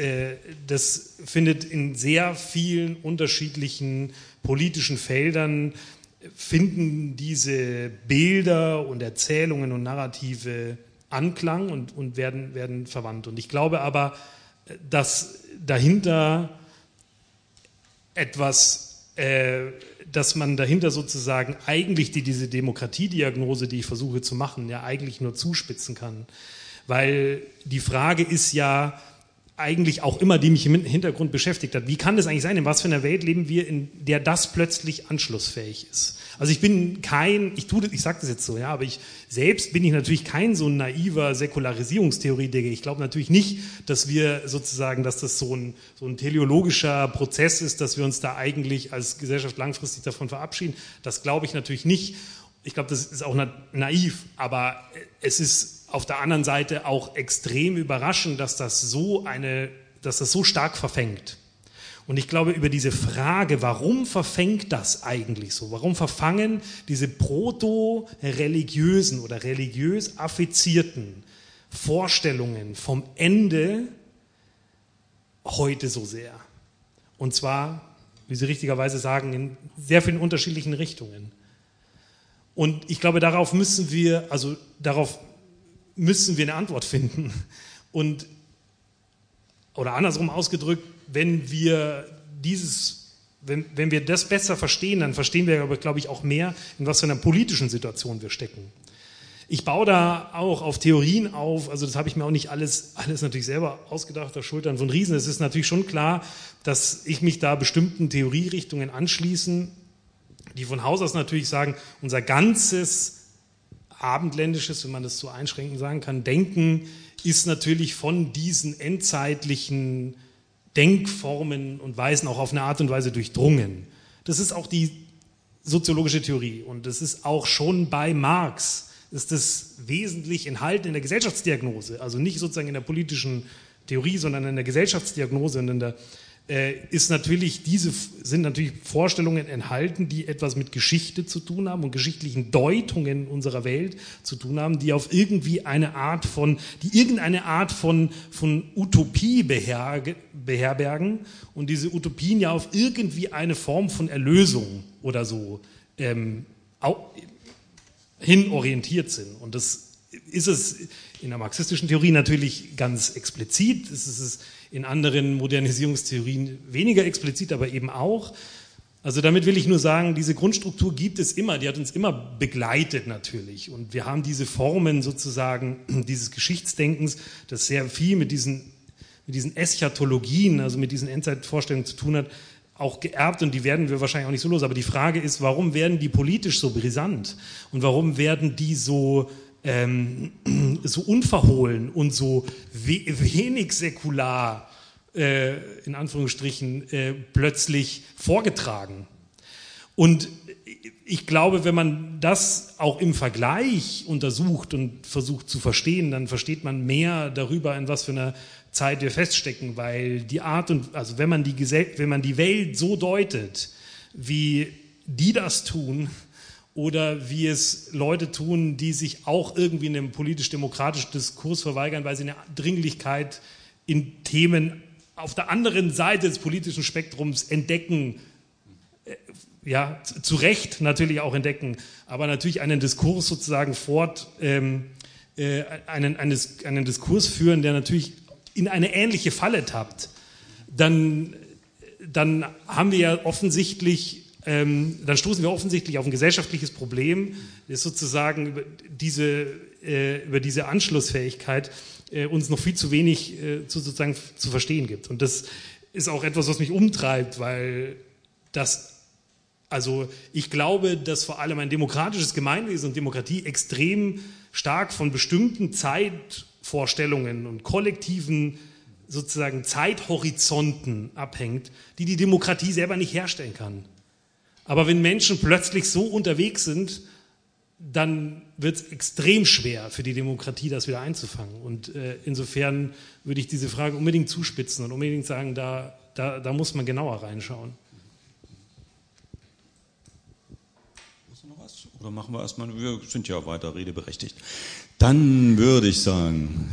S3: findet in sehr vielen unterschiedlichen politischen Feldern finden diese Bilder und Erzählungen und Narrative Anklang und werden verwandt. Und ich glaube aber, dass dahinter dass man dahinter sozusagen eigentlich diese Demokratiediagnose, die ich versuche zu machen, ja eigentlich nur zuspitzen kann. Weil die Frage ist ja eigentlich auch immer, die mich im Hintergrund beschäftigt hat. Wie kann das eigentlich sein? In was für einer Welt leben wir, in der das plötzlich anschlussfähig ist? Also ich sage das jetzt so, ja, aber selbst bin ich natürlich kein so naiver Säkularisierungstheoretiker. Ich glaube natürlich nicht, dass wir sozusagen, dass das so ein teleologischer Prozess ist, dass wir uns da eigentlich als Gesellschaft langfristig davon verabschieden. Das glaube ich natürlich nicht. Ich glaube, das ist auch naiv, aber es ist auf der anderen Seite auch extrem überraschend, dass das so stark verfängt. Und ich glaube, über diese Frage, warum verfängt das eigentlich so? Warum verfangen diese proto-religiösen oder religiös affizierten Vorstellungen vom Ende heute so sehr? Und zwar, wie Sie richtigerweise sagen, in sehr vielen unterschiedlichen Richtungen. Und ich glaube, darauf müssen wir eine Antwort finden. Oder andersrum ausgedrückt, wenn wir das besser verstehen, dann verstehen wir aber, glaube ich, auch mehr, in was für einer politischen Situation wir stecken. Ich baue da auch auf Theorien auf, also das habe ich mir auch nicht alles natürlich selber ausgedacht, auf Schultern von Riesen. Es ist natürlich schon klar, dass ich mich da bestimmten Theorierichtungen anschließen, die von Haus aus natürlich sagen, unser ganzes abendländisches, wenn man das so einschränkend sagen kann, Denken ist natürlich von diesen endzeitlichen Denkformen und Weisen auch auf eine Art und Weise durchdrungen. Das ist auch die soziologische Theorie und das ist auch schon bei Marx, ist das wesentlich enthalten in der Gesellschaftsdiagnose, also nicht sozusagen in der politischen Theorie, sondern in der Gesellschaftsdiagnose und in der sind natürlich Vorstellungen enthalten, die etwas mit Geschichte zu tun haben und geschichtlichen Deutungen unserer Welt zu tun haben, die irgendeine Art von Utopie beherbergen und diese Utopien ja auf irgendwie eine Form von Erlösung oder so hin orientiert sind. Und das ist es in der marxistischen Theorie natürlich ganz explizit, es ist in anderen Modernisierungstheorien weniger explizit, aber eben auch. Also damit will ich nur sagen, diese Grundstruktur gibt es immer, die hat uns immer begleitet natürlich. Und wir haben diese Formen sozusagen dieses Geschichtsdenkens, das sehr viel mit diesen Eschatologien, also mit diesen Endzeitvorstellungen zu tun hat, auch geerbt und die werden wir wahrscheinlich auch nicht so los. Aber die Frage ist, warum werden die politisch so brisant? Und warum werden die so unverhohlen und so wenig säkular, in Anführungsstrichen, plötzlich vorgetragen. Und ich glaube, wenn man das auch im Vergleich untersucht und versucht zu verstehen, dann versteht man mehr darüber, in was für einer Zeit wir feststecken, weil wenn man die Welt so deutet, wie die das tun, oder wie es Leute tun, die sich auch irgendwie in einem politisch-demokratischen Diskurs verweigern, weil sie eine Dringlichkeit in Themen auf der anderen Seite des politischen Spektrums entdecken, zu Recht natürlich auch entdecken, aber natürlich einen Diskurs sozusagen einen Diskurs führen, der natürlich in eine ähnliche Falle tappt, dann haben wir ja offensichtlich dann stoßen wir offensichtlich auf ein gesellschaftliches Problem, das sozusagen über diese Anschlussfähigkeit uns noch viel zu wenig sozusagen zu verstehen gibt. Und das ist auch etwas, was mich umtreibt, weil ich glaube, dass vor allem ein demokratisches Gemeinwesen und Demokratie extrem stark von bestimmten Zeitvorstellungen und kollektiven sozusagen Zeithorizonten abhängt, die Demokratie selber nicht herstellen kann. Aber wenn Menschen plötzlich so unterwegs sind, dann wird es extrem schwer für die Demokratie, das wieder einzufangen. Und insofern würde ich diese Frage unbedingt zuspitzen und unbedingt sagen, da muss man genauer reinschauen.
S2: Hast du noch was? Oder machen wir erstmal, wir sind ja weiter redeberechtigt. Dann würde ich sagen,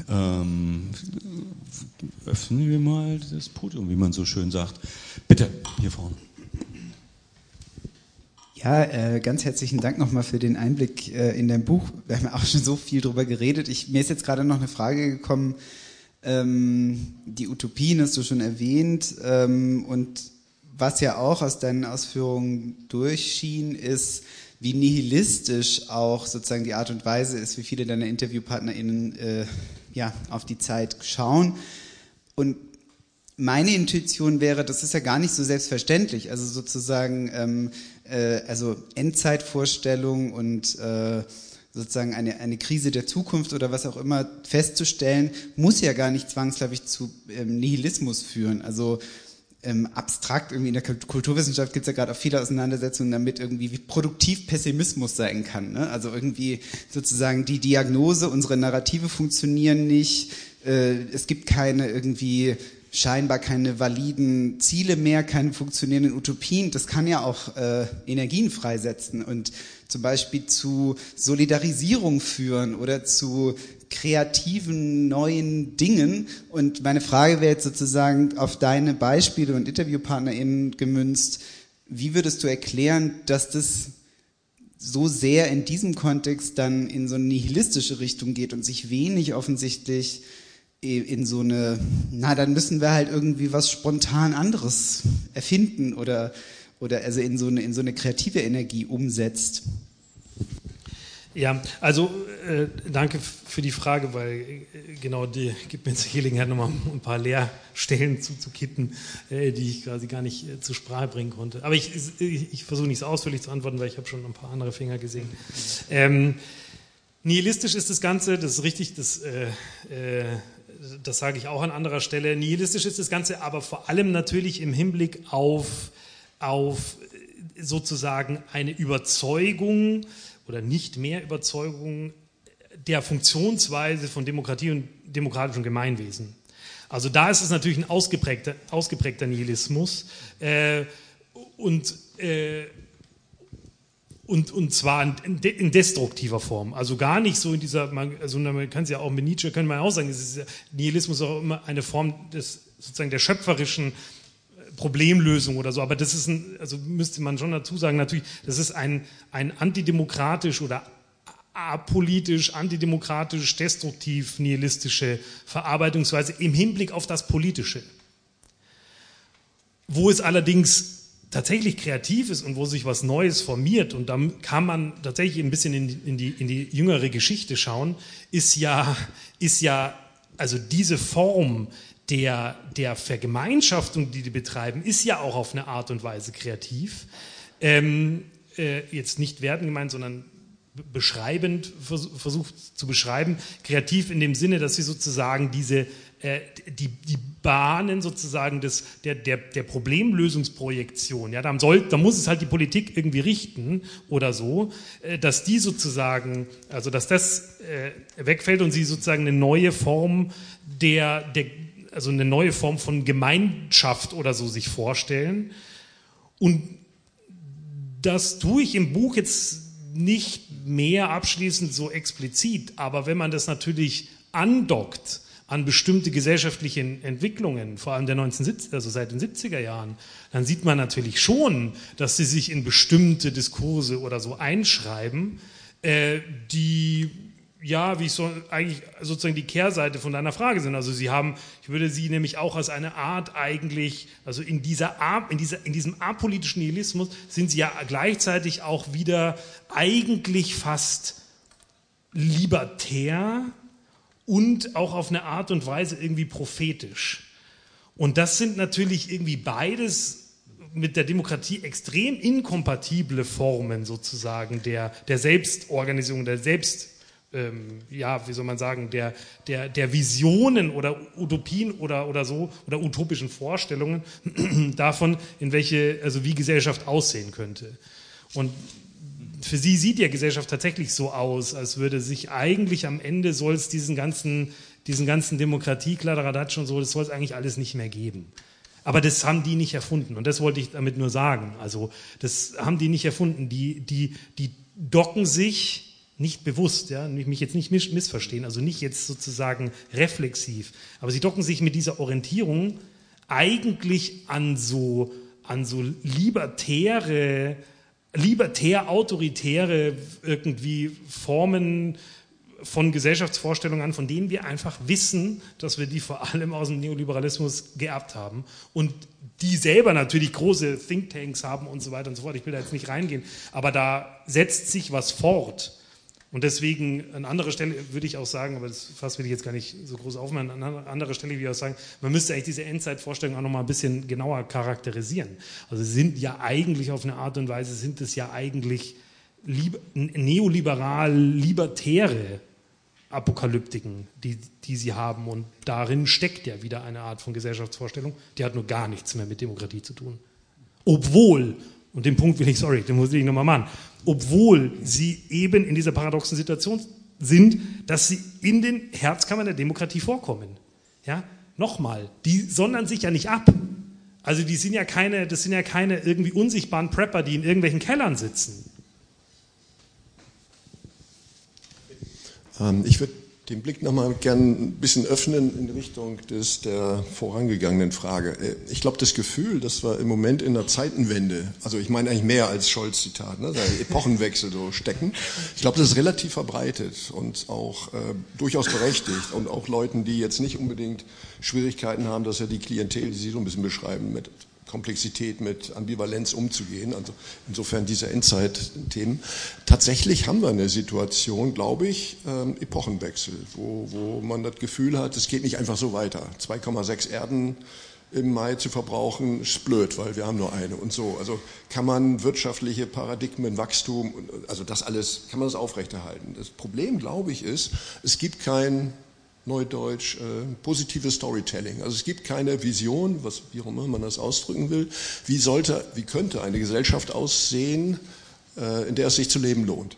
S2: öffnen wir mal das Podium, wie man so schön sagt. Bitte, hier vorne.
S5: Ja, ganz herzlichen Dank nochmal für den Einblick in dein Buch. Wir haben ja auch schon so viel drüber geredet. Mir ist jetzt gerade noch eine Frage gekommen. Die Utopien hast du schon erwähnt. Und was ja auch aus deinen Ausführungen durchschien, ist, wie nihilistisch auch sozusagen die Art und Weise ist, wie viele deiner InterviewpartnerInnen auf die Zeit schauen. Und meine Intuition wäre, das ist ja gar nicht so selbstverständlich. Also sozusagen Endzeitvorstellung und sozusagen eine Krise der Zukunft oder was auch immer festzustellen, muss ja gar nicht zwangsläufig zu Nihilismus führen. Also abstrakt irgendwie in der Kulturwissenschaft gibt es ja gerade auch viele Auseinandersetzungen damit, irgendwie wie produktiv Pessimismus sein kann. Ne? Also irgendwie sozusagen die Diagnose, unsere Narrative funktionieren nicht, es gibt scheinbar keine validen Ziele mehr, keine funktionierenden Utopien. Das kann ja auch Energien freisetzen und zum Beispiel zu Solidarisierung führen oder zu kreativen neuen Dingen. Und meine Frage wäre jetzt sozusagen auf deine Beispiele und InterviewpartnerInnen gemünzt. Wie würdest du erklären, dass das so sehr in diesem Kontext dann in so eine nihilistische Richtung geht und sich wenig offensichtlich in so eine, dann müssen wir halt irgendwie was spontan anderes erfinden oder also in so eine kreative Energie umsetzt?
S3: Ja, also danke für die Frage, weil genau die gibt mir jetzt die Gelegenheit, nochmal ein paar Leerstellen zuzukitten, die ich quasi gar nicht zur Sprache bringen konnte. Aber ich versuche nicht so ausführlich zu antworten, weil ich habe schon ein paar andere Finger gesehen. Nihilistisch ist das Ganze, das ist richtig, das sage ich auch an anderer Stelle. Nihilistisch ist das Ganze, aber vor allem natürlich im Hinblick auf sozusagen eine Überzeugung oder nicht mehr Überzeugung der Funktionsweise von Demokratie und demokratischem Gemeinwesen. Also da ist es natürlich ein ausgeprägter Nihilismus und zwar in destruktiver Form, also gar nicht so in dieser, man kann es ja auch mit Nietzsche, können wir auch sagen, Nihilismus ist auch immer eine Form des sozusagen der schöpferischen Problemlösung oder so, aber das ist also müsste man schon dazu sagen, natürlich, das ist ein antidemokratisch oder apolitisch, antidemokratisch, destruktiv, nihilistische Verarbeitungsweise im Hinblick auf das Politische. Wo es allerdings tatsächlich kreativ ist und wo sich was Neues formiert, und da kann man tatsächlich ein bisschen in die jüngere Geschichte schauen, ist ja also diese Form der Vergemeinschaftung, die betreiben, ist ja auch auf eine Art und Weise kreativ. Jetzt nicht wertend gemeint, sondern beschreibend, versucht zu beschreiben, kreativ in dem Sinne, dass sie sozusagen die Bahnen sozusagen der Problemlösungsprojektion, ja, da muss es halt die Politik irgendwie richten oder so, dass die sozusagen, also dass das wegfällt und sie sozusagen eine neue Form also eine neue Form von Gemeinschaft oder so sich vorstellen. Und das tue ich im Buch jetzt nicht mehr abschließend so explizit, aber wenn man das natürlich andockt an bestimmte gesellschaftliche Entwicklungen, vor allem also seit den 70er Jahren, dann sieht man natürlich schon, dass sie sich in bestimmte Diskurse oder so einschreiben, die ja, wie ich so eigentlich sozusagen die Kehrseite von deiner Frage sind. Also ich würde sie nämlich auch als eine Art eigentlich, also in diesem apolitischen Nihilismus sind sie ja gleichzeitig auch wieder eigentlich fast libertär und auch auf eine Art und Weise irgendwie prophetisch. Und das sind natürlich irgendwie beides mit der Demokratie extrem inkompatible Formen sozusagen der Selbstorganisierung, der wie soll man sagen, der Visionen oder Utopien oder so, oder utopischen Vorstellungen davon, wie Gesellschaft aussehen könnte. Und für sie sieht ja Gesellschaft tatsächlich so aus, als würde sich eigentlich am Ende soll es diesen ganzen Demokratie-Kladderadatsch und so, das soll es eigentlich alles nicht mehr geben. Aber das haben die nicht erfunden und das wollte ich damit nur sagen. Also das haben die nicht erfunden, die docken sich nicht bewusst, ja, mich jetzt nicht missverstehen, also nicht jetzt sozusagen reflexiv, aber sie docken sich mit dieser Orientierung eigentlich an so libertäre libertär-autoritäre irgendwie Formen von Gesellschaftsvorstellungen an, von denen wir einfach wissen, dass wir die vor allem aus dem Neoliberalismus geerbt haben und die selber natürlich große Thinktanks haben und so weiter und so fort. Ich will da jetzt nicht reingehen, aber da setzt sich was fort. Und deswegen an anderer Stelle würde ich auch sagen, aber das Fass will ich jetzt gar nicht so groß aufmachen, an anderer Stelle würde ich auch sagen, man müsste eigentlich diese Endzeitvorstellung auch nochmal ein bisschen genauer charakterisieren. Also sind ja eigentlich auf eine Art und Weise, sind es ja eigentlich neoliberal-libertäre Apokalyptiken, die sie haben. Und darin steckt ja wieder eine Art von Gesellschaftsvorstellung, die hat nur gar nichts mehr mit Demokratie zu tun. Obwohl, und den Punkt will ich, den muss ich nochmal machen, obwohl sie eben in dieser paradoxen Situation sind, dass sie in den Herzkammern der Demokratie vorkommen. Ja? Nochmal, die sondern sich ja nicht ab. Also das sind ja keine irgendwie unsichtbaren Prepper, die in irgendwelchen Kellern sitzen.
S6: Ich würde den Blick nochmal gern ein bisschen öffnen in Richtung der vorangegangenen Frage. Ich glaube, das Gefühl, dass wir im Moment in einer Zeitenwende, also ich meine eigentlich mehr als Scholz-Zitat, ne, der Epochenwechsel so stecken, ich glaube, das ist relativ verbreitet und auch durchaus berechtigt und auch Leuten, die jetzt nicht unbedingt Schwierigkeiten haben, dass ja die Klientel, die Sie so ein bisschen beschreiben, mit Komplexität, mit Ambivalenz umzugehen, also insofern diese Endzeitthemen. Tatsächlich haben wir eine Situation, glaube ich, Epochenwechsel, wo man das Gefühl hat, es geht nicht einfach so weiter. 2,6 Erden im Mai zu verbrauchen, ist blöd, weil wir haben nur eine und so. Also kann man wirtschaftliche Paradigmen, Wachstum, also das alles, kann man das aufrechterhalten. Das Problem, glaube ich, ist, es gibt kein Neudeutsch, positives Storytelling. Also es gibt keine Vision, wie auch immer man das ausdrücken will, wie könnte eine Gesellschaft aussehen, in der es sich zu leben lohnt.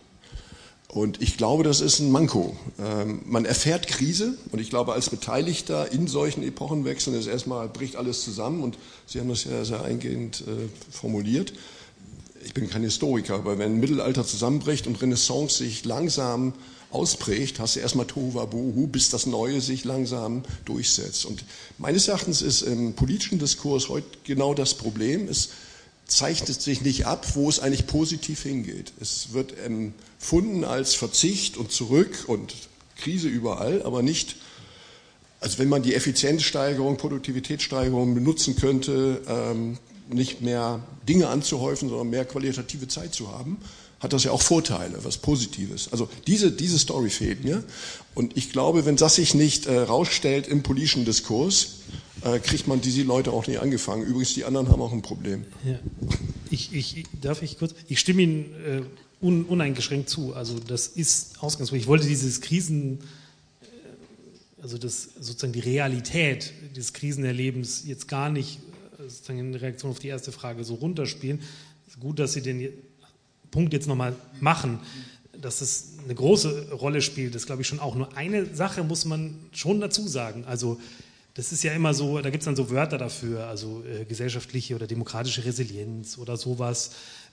S6: Und ich glaube, das ist ein Manko. Man erfährt Krise und ich glaube, als Beteiligter in solchen Epochenwechseln ist erstmal, bricht alles zusammen und Sie haben das ja sehr eingehend formuliert. Ich bin kein Historiker, aber wenn Mittelalter zusammenbricht und Renaissance sich langsam ausprägt, hast du erstmal Tohuwabohu, bis das Neue sich langsam durchsetzt. Und meines Erachtens ist im politischen Diskurs heute genau das Problem. Es zeichnet sich nicht ab, wo es eigentlich positiv hingeht. Es wird empfunden als Verzicht und zurück und Krise überall, aber nicht, also wenn man die Effizienzsteigerung, Produktivitätssteigerung benutzen könnte, nicht mehr Dinge anzuhäufen, sondern mehr qualitative Zeit zu haben, hat das ja auch Vorteile, was Positives. Also diese Story fehlt mir. Und ich glaube, wenn das sich nicht rausstellt im politischen Diskurs, kriegt man diese Leute auch nicht angefangen. Übrigens, die anderen haben auch ein Problem.
S3: Ja. Darf ich kurz? Ich stimme Ihnen uneingeschränkt zu. Also das ist Ausgangspunkt. Ich wollte dieses also das sozusagen die Realität des Krisenerlebens jetzt gar nicht sozusagen in Reaktion auf die erste Frage so runterspielen. Es ist gut, dass Sie den Punkt jetzt nochmal machen, dass es eine große Rolle spielt, das glaube ich schon auch. Nur eine Sache muss man schon dazu sagen. Also das ist ja immer so, da gibt es dann so Wörter dafür, also gesellschaftliche oder demokratische Resilienz oder sowas.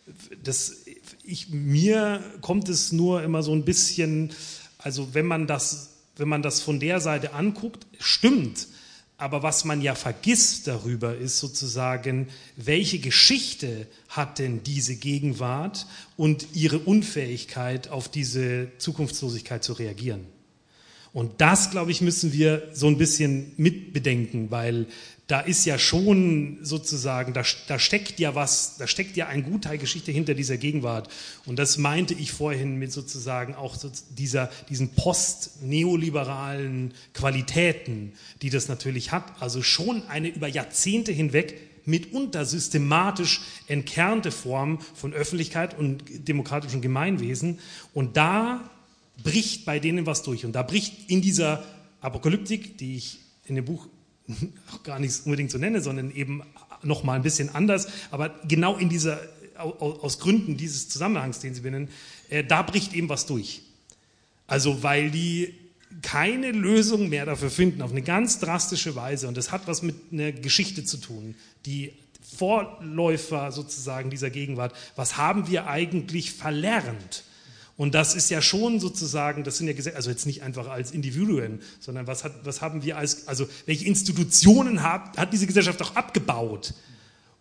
S3: Mir kommt es nur immer so ein bisschen, also wenn man das von der Seite anguckt, stimmt. Aber was man ja vergisst darüber ist sozusagen, welche Geschichte hat denn diese Gegenwart und ihre Unfähigkeit, auf diese Zukunftslosigkeit zu reagieren. Und das, glaube ich, müssen wir so ein bisschen mitbedenken, weil da ist ja schon sozusagen, da steckt ja ein Gutteil Geschichte hinter dieser Gegenwart. Und das meinte ich vorhin mit sozusagen auch so diesen post-neoliberalen Qualitäten, die das natürlich hat. Also schon eine über Jahrzehnte hinweg mitunter systematisch entkernte Form von Öffentlichkeit und demokratischem Gemeinwesen. Und da bricht bei denen was durch. Und da bricht in dieser Apokalyptik, die ich in dem Buch auch gar nicht unbedingt so nenne, sondern eben noch mal ein bisschen anders, aber genau in dieser, aus Gründen dieses Zusammenhangs, den Sie benennen, da bricht eben was durch. Also weil die keine Lösung mehr dafür finden, auf eine ganz drastische Weise, und das hat was mit einer Geschichte zu tun, die Vorläufer sozusagen dieser Gegenwart, was haben wir eigentlich verlernt? Und das ist ja schon sozusagen, das sind ja, also jetzt nicht einfach als Individuen, sondern was haben wir also welche Institutionen hat diese Gesellschaft auch abgebaut?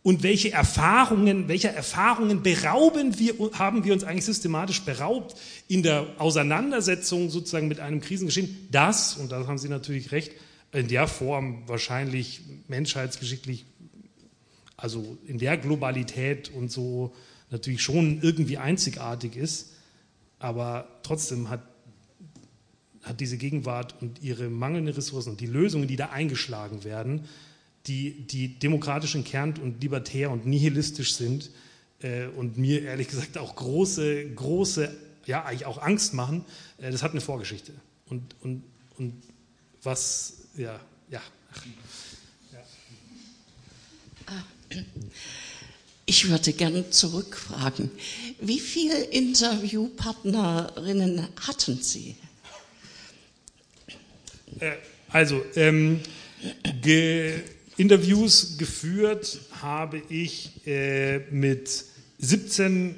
S3: Und welcher Erfahrungen haben wir uns eigentlich systematisch beraubt in der Auseinandersetzung sozusagen mit einem Krisengeschehen, das, und da haben Sie natürlich recht, in der Form wahrscheinlich menschheitsgeschichtlich, also in der Globalität und so natürlich schon irgendwie einzigartig ist, aber trotzdem hat diese Gegenwart und ihre mangelnden Ressourcen und die Lösungen, die da eingeschlagen werden, die demokratisch entkernt und libertär und nihilistisch sind und mir ehrlich gesagt auch große, ja eigentlich auch Angst machen, das hat eine Vorgeschichte. Und was, ja.
S7: Ich würde gerne zurückfragen, wie viele Interviewpartnerinnen hatten Sie?
S3: Interviews geführt habe ich mit 17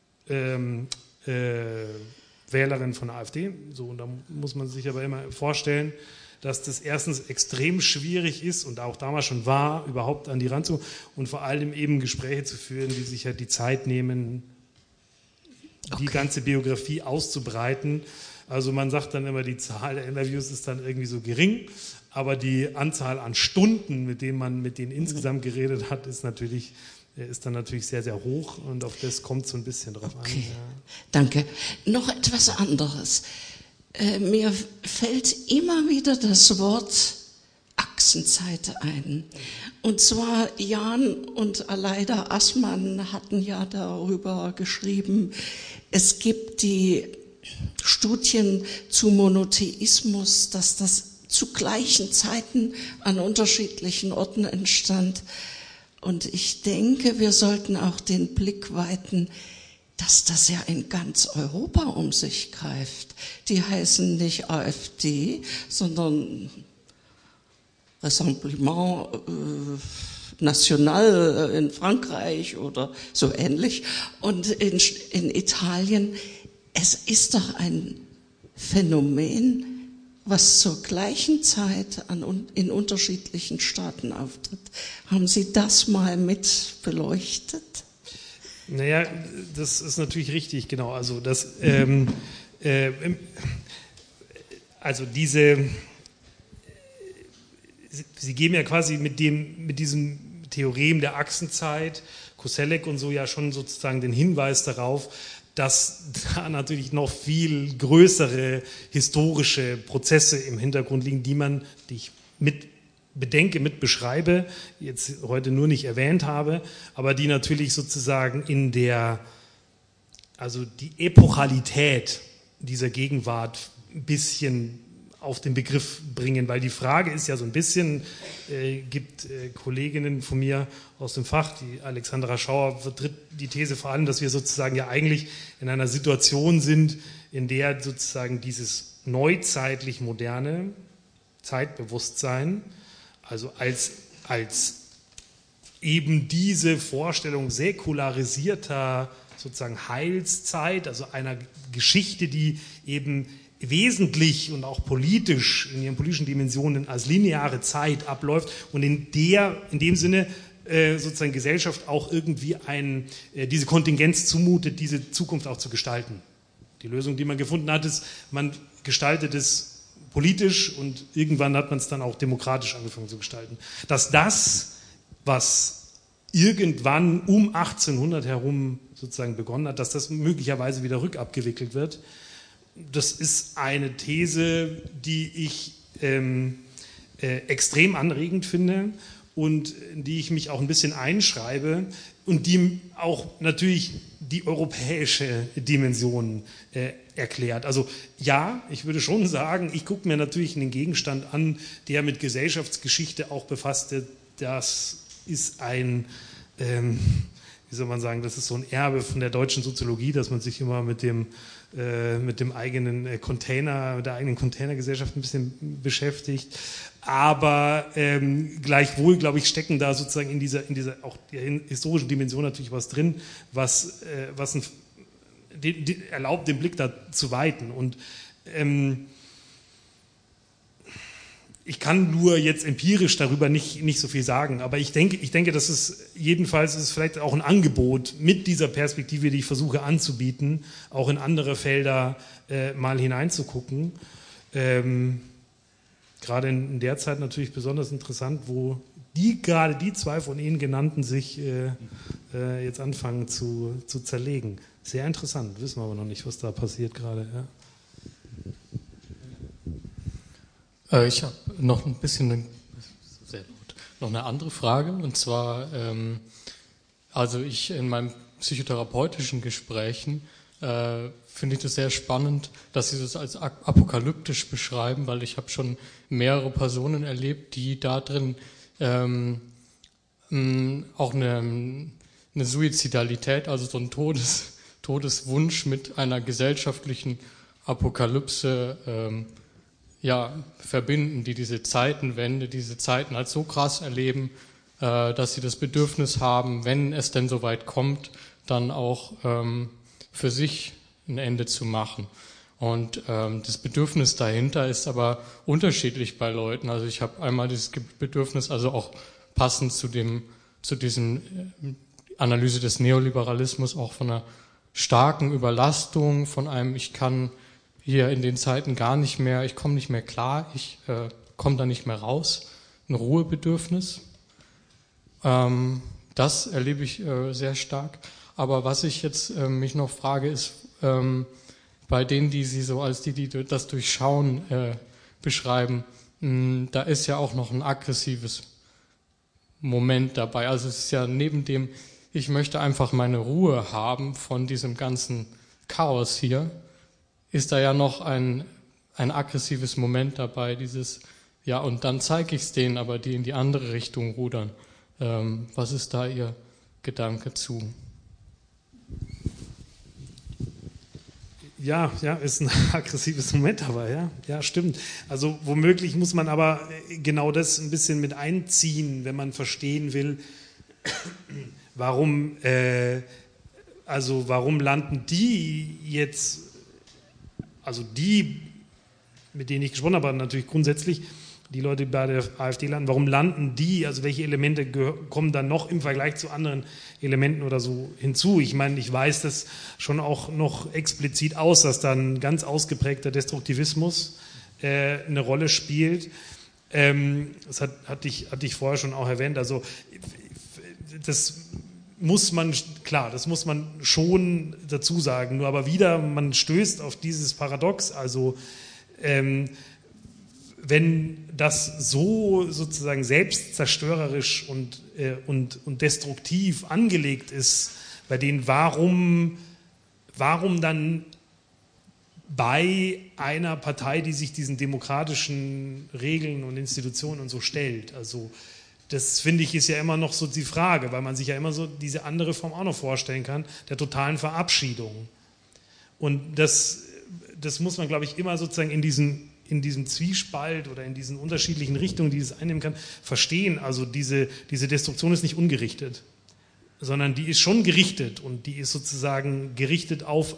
S3: Wählerinnen von der AfD. So, und da muss man sich aber immer vorstellen, dass das erstens extrem schwierig ist und auch damals schon war, überhaupt an die ranzukommen und vor allem eben Gespräche zu führen, die sich halt die Zeit nehmen, die ganze Biografie auszubreiten. Also man sagt dann immer, die Zahl der Interviews ist dann irgendwie so gering, aber die Anzahl an Stunden, mit denen man mit denen insgesamt geredet hat, ist dann natürlich sehr, sehr hoch und auf das kommt so ein bisschen drauf an. Ja.
S7: Danke. Noch etwas anderes. Mir fällt immer wieder das Wort Achsenzeit ein. Und zwar Jahn und Aleida Assmann hatten ja darüber geschrieben, es gibt die Studien zu Monotheismus, dass das zu gleichen Zeiten an unterschiedlichen Orten entstand. Und ich denke, wir sollten auch den Blick weiten, dass das ja in ganz Europa um sich greift. Die heißen nicht AfD, sondern Rassemblement National in Frankreich oder so ähnlich. Und in Italien, es ist doch ein Phänomen, was zur gleichen Zeit in unterschiedlichen Staaten auftritt. Haben Sie das mal mit beleuchtet?
S3: Naja, das ist natürlich richtig, genau. Also Sie geben ja quasi mit diesem Theorem der Achsenzeit, Koselleck und so ja schon sozusagen den Hinweis darauf, dass da natürlich noch viel größere historische Prozesse im Hintergrund liegen, die ich mit beschreibe, jetzt heute nur nicht erwähnt habe, aber die natürlich sozusagen die Epochalität dieser Gegenwart ein bisschen auf den Begriff bringen, weil die Frage ist ja so ein bisschen, gibt Kolleginnen von mir aus dem Fach, die Alexandra Schauer vertritt die These vor allem, dass wir sozusagen ja eigentlich in einer Situation sind, in der sozusagen dieses neuzeitlich moderne Zeitbewusstsein, also als eben diese Vorstellung säkularisierter sozusagen Heilszeit, also einer Geschichte, die eben wesentlich und auch politisch in ihren politischen Dimensionen als lineare Zeit abläuft und in dem Sinne sozusagen Gesellschaft auch irgendwie diese Kontingenz zumutet, diese Zukunft auch zu gestalten. Die Lösung, die man gefunden hat, ist, man gestaltet es politisch und irgendwann hat man es dann auch demokratisch angefangen zu gestalten. Dass das, was irgendwann um 1800 herum sozusagen begonnen hat, dass das möglicherweise wieder rückabgewickelt wird, das ist eine These, die ich extrem anregend finde und in die ich mich auch ein bisschen einschreibe und die auch natürlich die europäische Dimension erklärt. Also ja, ich würde schon sagen, ich gucke mir natürlich einen Gegenstand an, der mit Gesellschaftsgeschichte auch befasst ist. Das ist wie soll man sagen, das ist so ein Erbe von der deutschen Soziologie, dass man sich immer mit dem eigenen Container, mit der eigenen Containergesellschaft ein bisschen beschäftigt. Aber gleichwohl, glaube ich, stecken da sozusagen in dieser auch der historischen Dimension natürlich was drin, was erlaubt, den Blick da zu weiten. Und ich kann nur jetzt empirisch darüber nicht so viel sagen, aber ich denke, dass es jedenfalls ist vielleicht auch ein Angebot mit dieser Perspektive, die ich versuche anzubieten, auch in andere Felder mal hineinzugucken. Gerade in der Zeit natürlich besonders interessant, wo gerade die zwei von Ihnen genannten sich jetzt anfangen zu zerlegen. Sehr interessant, wissen wir aber noch nicht, was da passiert gerade. Ja.
S8: Ich habe noch ein bisschen noch eine andere Frage, und zwar, also ich in meinen psychotherapeutischen Gesprächen finde ich das sehr spannend, dass Sie das als apokalyptisch beschreiben, weil ich habe schon mehrere Personen erlebt, die da drin auch eine Suizidalität, also so ein Todeswunsch mit einer gesellschaftlichen Apokalypse verbinden, die diese Zeitenwende, diese Zeiten als so krass erleben, dass sie das Bedürfnis haben, wenn es denn soweit kommt, dann auch für sich ein Ende zu machen. Und das Bedürfnis dahinter ist aber unterschiedlich bei Leuten. Also ich habe einmal dieses Bedürfnis, also auch passend zu diesem Analyse des Neoliberalismus, auch von einer starken Überlastung, von einem, ich kann hier in den Zeiten gar nicht mehr, ich komme nicht mehr klar, ich komme da nicht mehr raus, ein Ruhebedürfnis. Das erlebe ich sehr stark. Aber was ich jetzt mich noch frage, ist, bei denen, die Sie so als die das Durchschauen beschreiben, da ist ja auch noch ein aggressives Moment dabei. Also es ist ja neben dem, ich möchte einfach meine Ruhe haben von diesem ganzen Chaos hier, ist da ja noch ein aggressives Moment dabei, dieses, ja, und dann zeige ich es denen, aber die in die andere Richtung rudern. Was ist da Ihr Gedanke zu?
S3: Ja, ist ein aggressives Moment dabei, ja, stimmt. Also womöglich muss man aber genau das ein bisschen mit einziehen, wenn man verstehen will, warum landen die jetzt, also die, mit denen ich gesprochen habe, natürlich grundsätzlich die Leute, die bei der AfD landen, warum landen die, also welche Elemente kommen dann noch im Vergleich zu anderen Elementen oder so hinzu? Ich meine, ich weiß das schon auch noch explizit aus, dass dann ganz ausgeprägter Destruktivismus eine Rolle spielt. Das hatte ich vorher schon auch erwähnt, also das muss man schon dazu sagen, nur aber wieder, man stößt auf dieses Paradox, also wenn das so sozusagen selbstzerstörerisch und destruktiv angelegt ist, bei denen warum dann bei einer Partei, die sich diesen demokratischen Regeln und Institutionen und so stellt, also das finde ich ist ja immer noch so die Frage, weil man sich ja immer so diese andere Form auch noch vorstellen kann, der totalen Verabschiedung. Und das muss man, glaube ich, immer sozusagen in diesem Zwiespalt oder in diesen unterschiedlichen Richtungen, die es einnehmen kann, verstehen. Also diese Destruktion ist nicht ungerichtet, sondern die ist schon gerichtet und die ist sozusagen gerichtet auf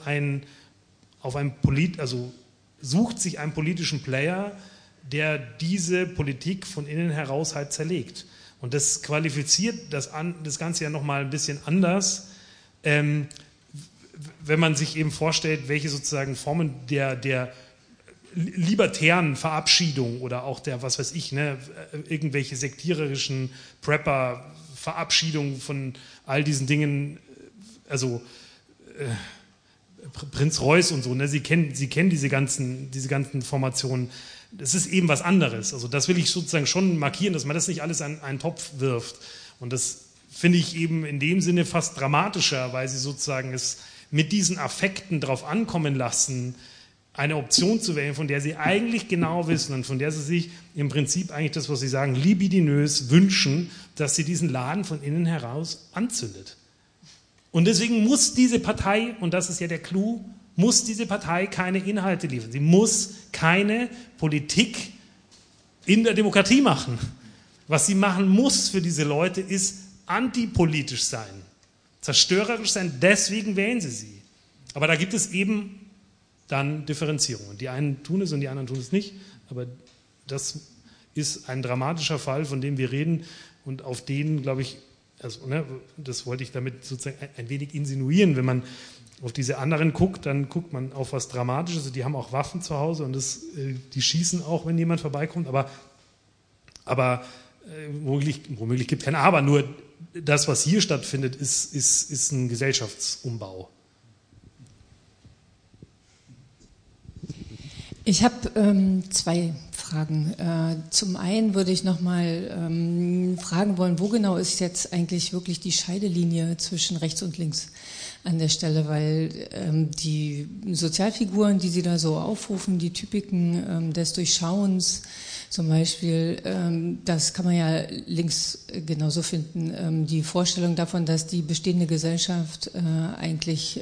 S3: also sucht sich einen politischen Player, der diese Politik von innen heraus halt zerlegt. Und das qualifiziert das Ganze ja nochmal ein bisschen anders, wenn man sich eben vorstellt, welche sozusagen Formen der libertären Verabschiedung oder auch der, was weiß ich, irgendwelche sektiererischen Prepper-Verabschiedung von all diesen Dingen, also Prinz Reuß und so, Sie kennen diese ganzen Formationen. Das ist eben was anderes. Also das will ich sozusagen schon markieren, dass man das nicht alles an einen Topf wirft. Und das finde ich eben in dem Sinne fast dramatischer, weil sie sozusagen es mit diesen Affekten drauf ankommen lassen, eine Option zu wählen, von der sie eigentlich genau wissen und von der sie sich im Prinzip eigentlich das, was sie sagen, libidinös wünschen, dass sie diesen Laden von innen heraus anzündet. Und deswegen muss diese Partei, und das ist ja der Clou, muss diese Partei keine Inhalte liefern. Sie muss keine Politik in der Demokratie machen. Was sie machen muss für diese Leute, ist antipolitisch sein, zerstörerisch sein, deswegen wählen sie. Aber da gibt es eben dann Differenzierungen. Die einen tun es und die anderen tun es nicht, aber das ist ein dramatischer Fall, von dem wir reden und auf den, glaube ich, also, ne, das wollte ich damit sozusagen ein wenig insinuieren, wenn man auf diese anderen guckt, dann guckt man auf was Dramatisches, also die haben auch Waffen zu Hause und die schießen auch, wenn jemand vorbeikommt, aber womöglich gibt es kein Aber, nur das, was hier stattfindet, ist ein Gesellschaftsumbau.
S9: Ich habe 2 Fragen. Zum einen würde ich nochmal fragen wollen, wo genau ist jetzt eigentlich wirklich die Scheidelinie zwischen rechts und links an der Stelle, weil die Sozialfiguren, die Sie da so aufrufen, die Typiken des Durchschauens zum Beispiel, das kann man ja links genauso finden. Die Vorstellung davon, dass die bestehende Gesellschaft eigentlich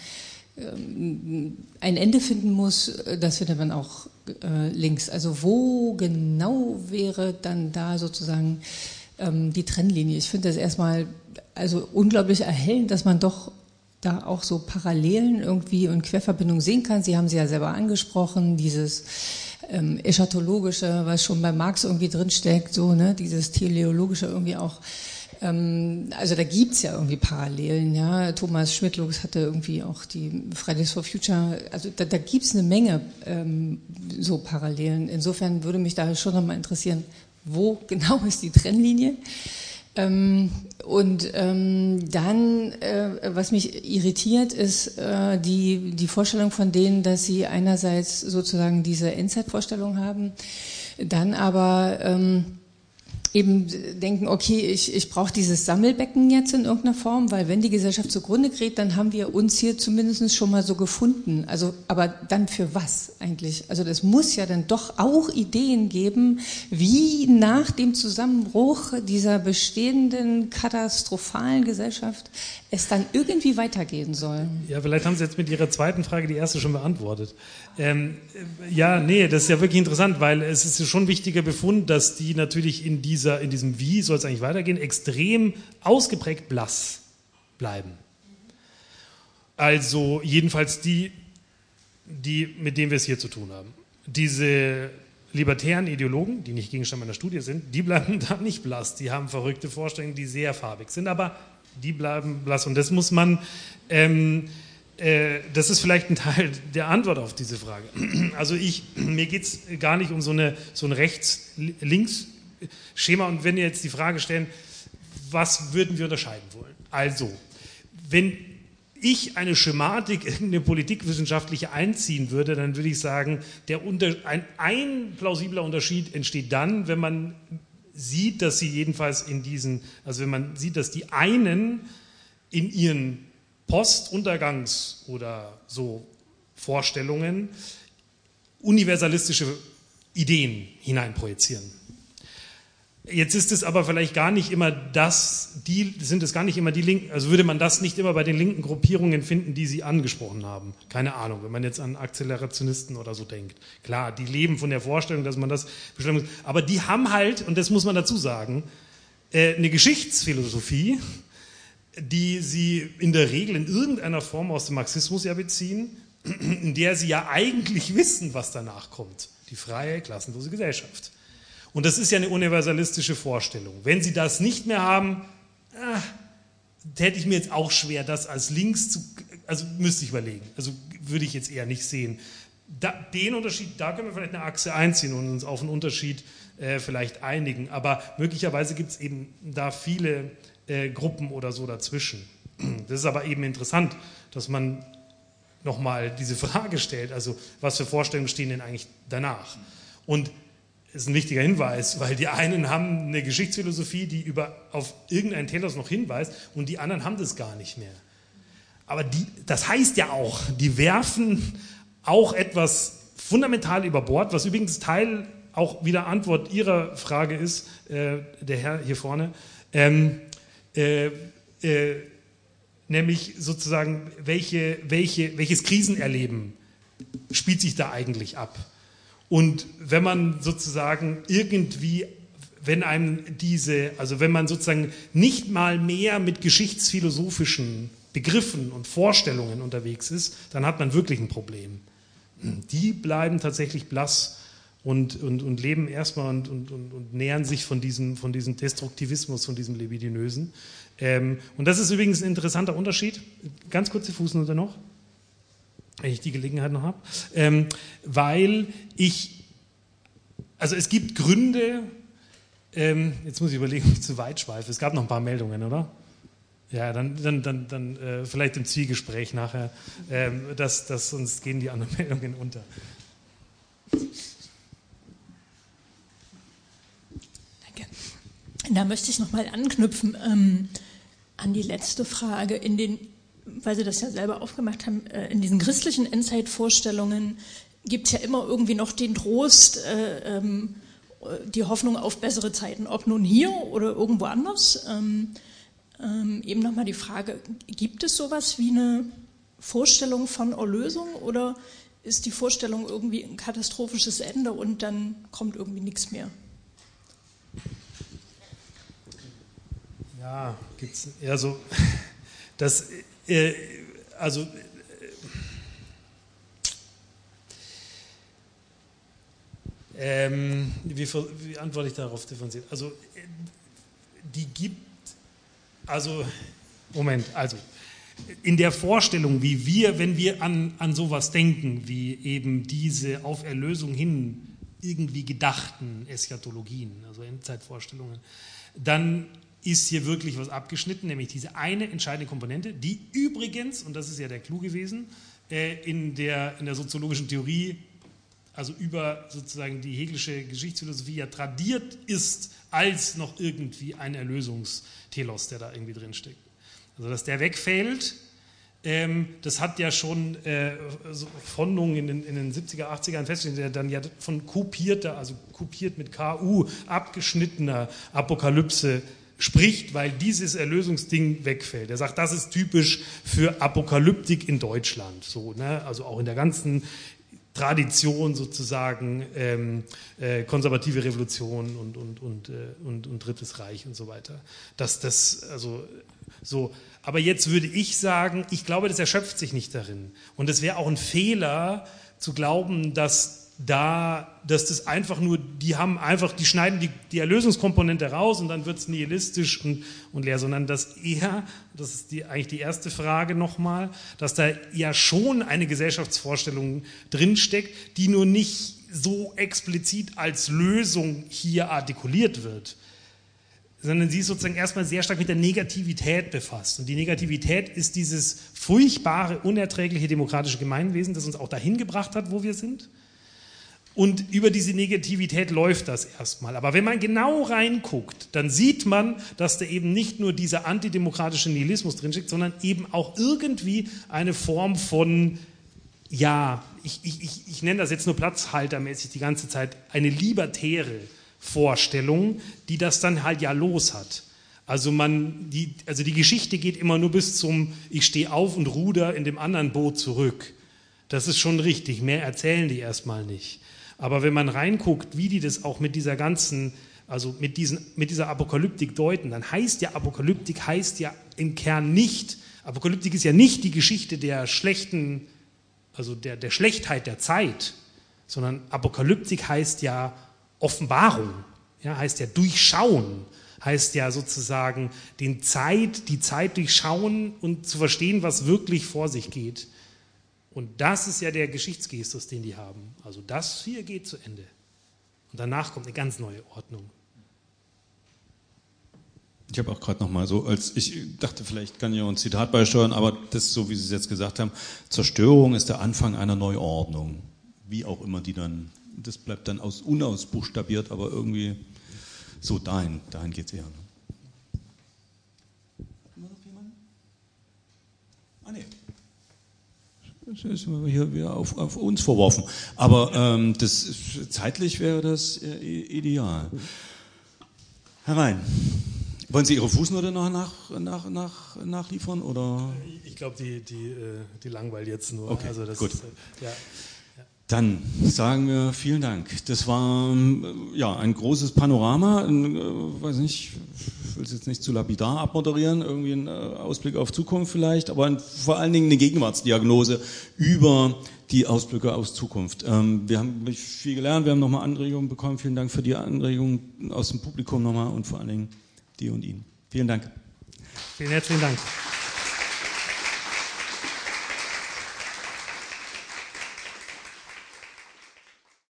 S9: ein Ende finden muss, das findet man auch links. Also wo genau wäre dann da sozusagen die Trennlinie? Ich finde das erstmal also unglaublich erhellend, dass man doch da auch so Parallelen irgendwie und Querverbindungen sehen kann. Sie haben sie ja selber angesprochen, dieses eschatologische, was schon bei Marx irgendwie drinsteckt, so, ne, dieses teleologische irgendwie auch. Also da gibt's ja irgendwie Parallelen, ja. Thomas Schmidlux hatte irgendwie auch die Fridays for Future, also da gibt's eine Menge so Parallelen. Insofern würde mich da schon nochmal interessieren, wo genau ist die Trennlinie? Und dann, was mich irritiert, ist die Vorstellung von denen, dass sie einerseits sozusagen diese Endzeitvorstellung haben, dann aber eben denken, okay, ich brauche dieses Sammelbecken jetzt in irgendeiner Form, weil wenn die Gesellschaft zugrunde gerät, dann haben wir uns hier zumindest schon mal so gefunden. Also, aber dann für was eigentlich? Also das muss ja dann doch auch Ideen geben, wie nach dem Zusammenbruch dieser bestehenden katastrophalen Gesellschaft es dann irgendwie weitergehen soll.
S3: Ja, vielleicht haben Sie jetzt mit Ihrer zweiten Frage die erste schon beantwortet. Ja, nee, das ist ja wirklich interessant, weil es ist schon ein wichtiger Befund, dass die natürlich in diesem Wie soll es eigentlich weitergehen, extrem ausgeprägt blass bleiben. Also jedenfalls die, mit denen wir es hier zu tun haben. Diese libertären Ideologen, die nicht Gegenstand meiner Studie sind, die bleiben da nicht blass. Die haben verrückte Vorstellungen, die sehr farbig sind, aber die bleiben blass. Und das muss man, das ist vielleicht ein Teil der Antwort auf diese Frage. Also mir geht es gar nicht um so ein Rechts-Links-Schema. Und wenn wir jetzt die Frage stellen, was würden wir unterscheiden wollen? Also, wenn ich eine Schematik, irgendeine politikwissenschaftliche einziehen würde, dann würde ich sagen, ein plausibler Unterschied entsteht dann, wenn man sieht, dass sie jedenfalls wenn man sieht, dass die einen in ihren Postuntergangs- oder so Vorstellungen universalistische Ideen hineinprojizieren. Jetzt ist es aber vielleicht gar nicht immer sind es gar nicht immer die Linken, also würde man das nicht immer bei den linken Gruppierungen finden, die Sie angesprochen haben. Keine Ahnung, wenn man jetzt an Akzelerationisten oder so denkt. Klar, die leben von der Vorstellung, dass man das bestimmen muss. Aber die haben halt, und das muss man dazu sagen, eine Geschichtsphilosophie, die sie in der Regel in irgendeiner Form aus dem Marxismus ja beziehen, in der sie ja eigentlich wissen, was danach kommt. Die freie, klassenlose Gesellschaft. Und das ist ja eine universalistische Vorstellung. Wenn Sie das nicht mehr haben, hätte ich mir jetzt auch schwer, das als links also müsste ich überlegen. Also würde ich jetzt eher nicht sehen. Den Unterschied, da können wir vielleicht eine Achse einziehen und uns auf einen Unterschied vielleicht einigen. Aber möglicherweise gibt es eben da viele Gruppen oder so dazwischen. Das ist aber eben interessant, dass man nochmal diese Frage stellt, also was für Vorstellungen stehen denn eigentlich danach? Und das ist ein wichtiger Hinweis, weil die einen haben eine Geschichtsphilosophie, die auf irgendeinen Telos noch hinweist und die anderen haben das gar nicht mehr. Aber das heißt ja auch, die werfen auch etwas fundamental über Bord, was übrigens Teil auch wieder Antwort Ihrer Frage ist, der Herr hier vorne, nämlich sozusagen, welches Krisenerleben spielt sich da eigentlich ab? Und wenn man sozusagen wenn man sozusagen nicht mal mehr mit geschichtsphilosophischen Begriffen und Vorstellungen unterwegs ist, dann hat man wirklich ein Problem. Die bleiben tatsächlich blass und leben erstmal und nähern sich von diesem Destruktivismus, von diesem Libidinösen. Und das ist übrigens ein interessanter Unterschied. Ganz kurze Fußnote noch, wenn ich die Gelegenheit noch habe. Also es gibt Gründe, jetzt muss ich überlegen, ob ich zu weit schweife. Es gab noch ein paar Meldungen, oder? Ja, dann vielleicht im Zwiegespräch nachher, sonst gehen die anderen Meldungen unter.
S10: Danke. Da möchte ich nochmal anknüpfen an die letzte Frage. Weil Sie das ja selber aufgemacht haben, in diesen christlichen Endzeitvorstellungen gibt es ja immer irgendwie noch den Trost, die Hoffnung auf bessere Zeiten, ob nun hier oder irgendwo anders. Eben nochmal die Frage, gibt es sowas wie eine Vorstellung von Erlösung oder ist die Vorstellung irgendwie ein katastrophisches Ende und dann kommt irgendwie nichts mehr?
S3: Ja, gibt's eher so, das, also wie antworte ich darauf differenziert? Also in der Vorstellung, wie wir, wenn wir an sowas denken, wie eben diese auf Erlösung hin irgendwie gedachten Eschatologien, also Endzeitvorstellungen, dann ist hier wirklich was abgeschnitten, nämlich diese eine entscheidende Komponente, die übrigens, und das ist ja der Clou gewesen, in der soziologischen Theorie, also über sozusagen die hegelische Geschichtsphilosophie ja tradiert ist, als noch irgendwie ein Erlösungstelos, der da irgendwie drinsteckt. Also dass der wegfällt, das hat ja schon so Fondungen in den 70er, 80ern festgestellt, der dann ja von kopiert mit KU, abgeschnittener Apokalypse spricht, weil dieses Erlösungsding wegfällt. Er sagt, das ist typisch für Apokalyptik in Deutschland, so, ne? Also auch in der ganzen Tradition sozusagen, konservative Revolution und Drittes Reich und so weiter. Aber jetzt würde ich sagen, ich glaube, das erschöpft sich nicht darin. Und es wäre auch ein Fehler zu glauben, dass das einfach nur, die schneiden die Erlösungskomponente raus und dann wird es nihilistisch und leer, sondern das ist eigentlich die erste Frage nochmal, dass da ja schon eine Gesellschaftsvorstellung drinsteckt, die nur nicht so explizit als Lösung hier artikuliert wird, sondern sie ist sozusagen erstmal sehr stark mit der Negativität befasst. Und die Negativität ist dieses furchtbare, unerträgliche demokratische Gemeinwesen, das uns auch dahin gebracht hat, wo wir sind. Und über diese Negativität läuft das erstmal. Aber wenn man genau reinguckt, dann sieht man, dass da eben nicht nur dieser antidemokratische Nihilismus drinsteckt, sondern eben auch irgendwie eine Form von, ja, ich nenne das jetzt nur platzhaltermäßig die ganze Zeit, eine libertäre Vorstellung, die das dann halt ja los hat. Also die Geschichte geht immer nur bis zum ich stehe auf und ruder in dem anderen Boot zurück. Das ist schon richtig, mehr erzählen die erstmal nicht. Aber wenn man reinguckt, wie die das auch mit dieser ganzen, also mit dieser Apokalyptik deuten, dann heißt ja Apokalyptik im Kern nicht, Apokalyptik ist ja nicht die Geschichte der schlechten, also der Schlechtheit der Zeit, sondern Apokalyptik heißt ja Offenbarung, ja, heißt ja Durchschauen, heißt ja sozusagen die Zeit durchschauen und zu verstehen, was wirklich vor sich geht. Und das ist ja der Geschichtsgestus, den die haben. Also das hier geht zu Ende. Und danach kommt eine ganz neue Ordnung.
S2: Ich habe auch gerade nochmal ich dachte, vielleicht kann ich auch ein Zitat beisteuern, aber das ist so, wie Sie es jetzt gesagt haben, Zerstörung ist der Anfang einer Neuordnung. Wie auch immer die dann, das bleibt dann unausbuchstabiert, aber irgendwie so dahin geht es eher. Hat noch jemand? Ah, nee. Das ist hier wieder auf uns verworfen. Aber zeitlich wäre das ideal. Herr Rein, wollen Sie Ihre Fußnote noch nachliefern? Oder?
S3: Ich glaube, die langweilt jetzt nur.
S2: Okay,
S3: also das
S2: gut.
S3: Ist, ja.
S2: Dann sagen wir vielen Dank. Das war ja ein großes Panorama. Weiß nicht, ich will es jetzt nicht zu lapidar abmoderieren, irgendwie ein Ausblick auf Zukunft vielleicht, aber vor allen Dingen eine Gegenwartsdiagnose über die Ausblicke aus Zukunft. Wir haben viel gelernt, wir haben nochmal Anregungen bekommen. Vielen Dank für die Anregungen aus dem Publikum nochmal und vor allen Dingen dir und Ihnen. Vielen Dank.
S3: Vielen herzlichen Dank.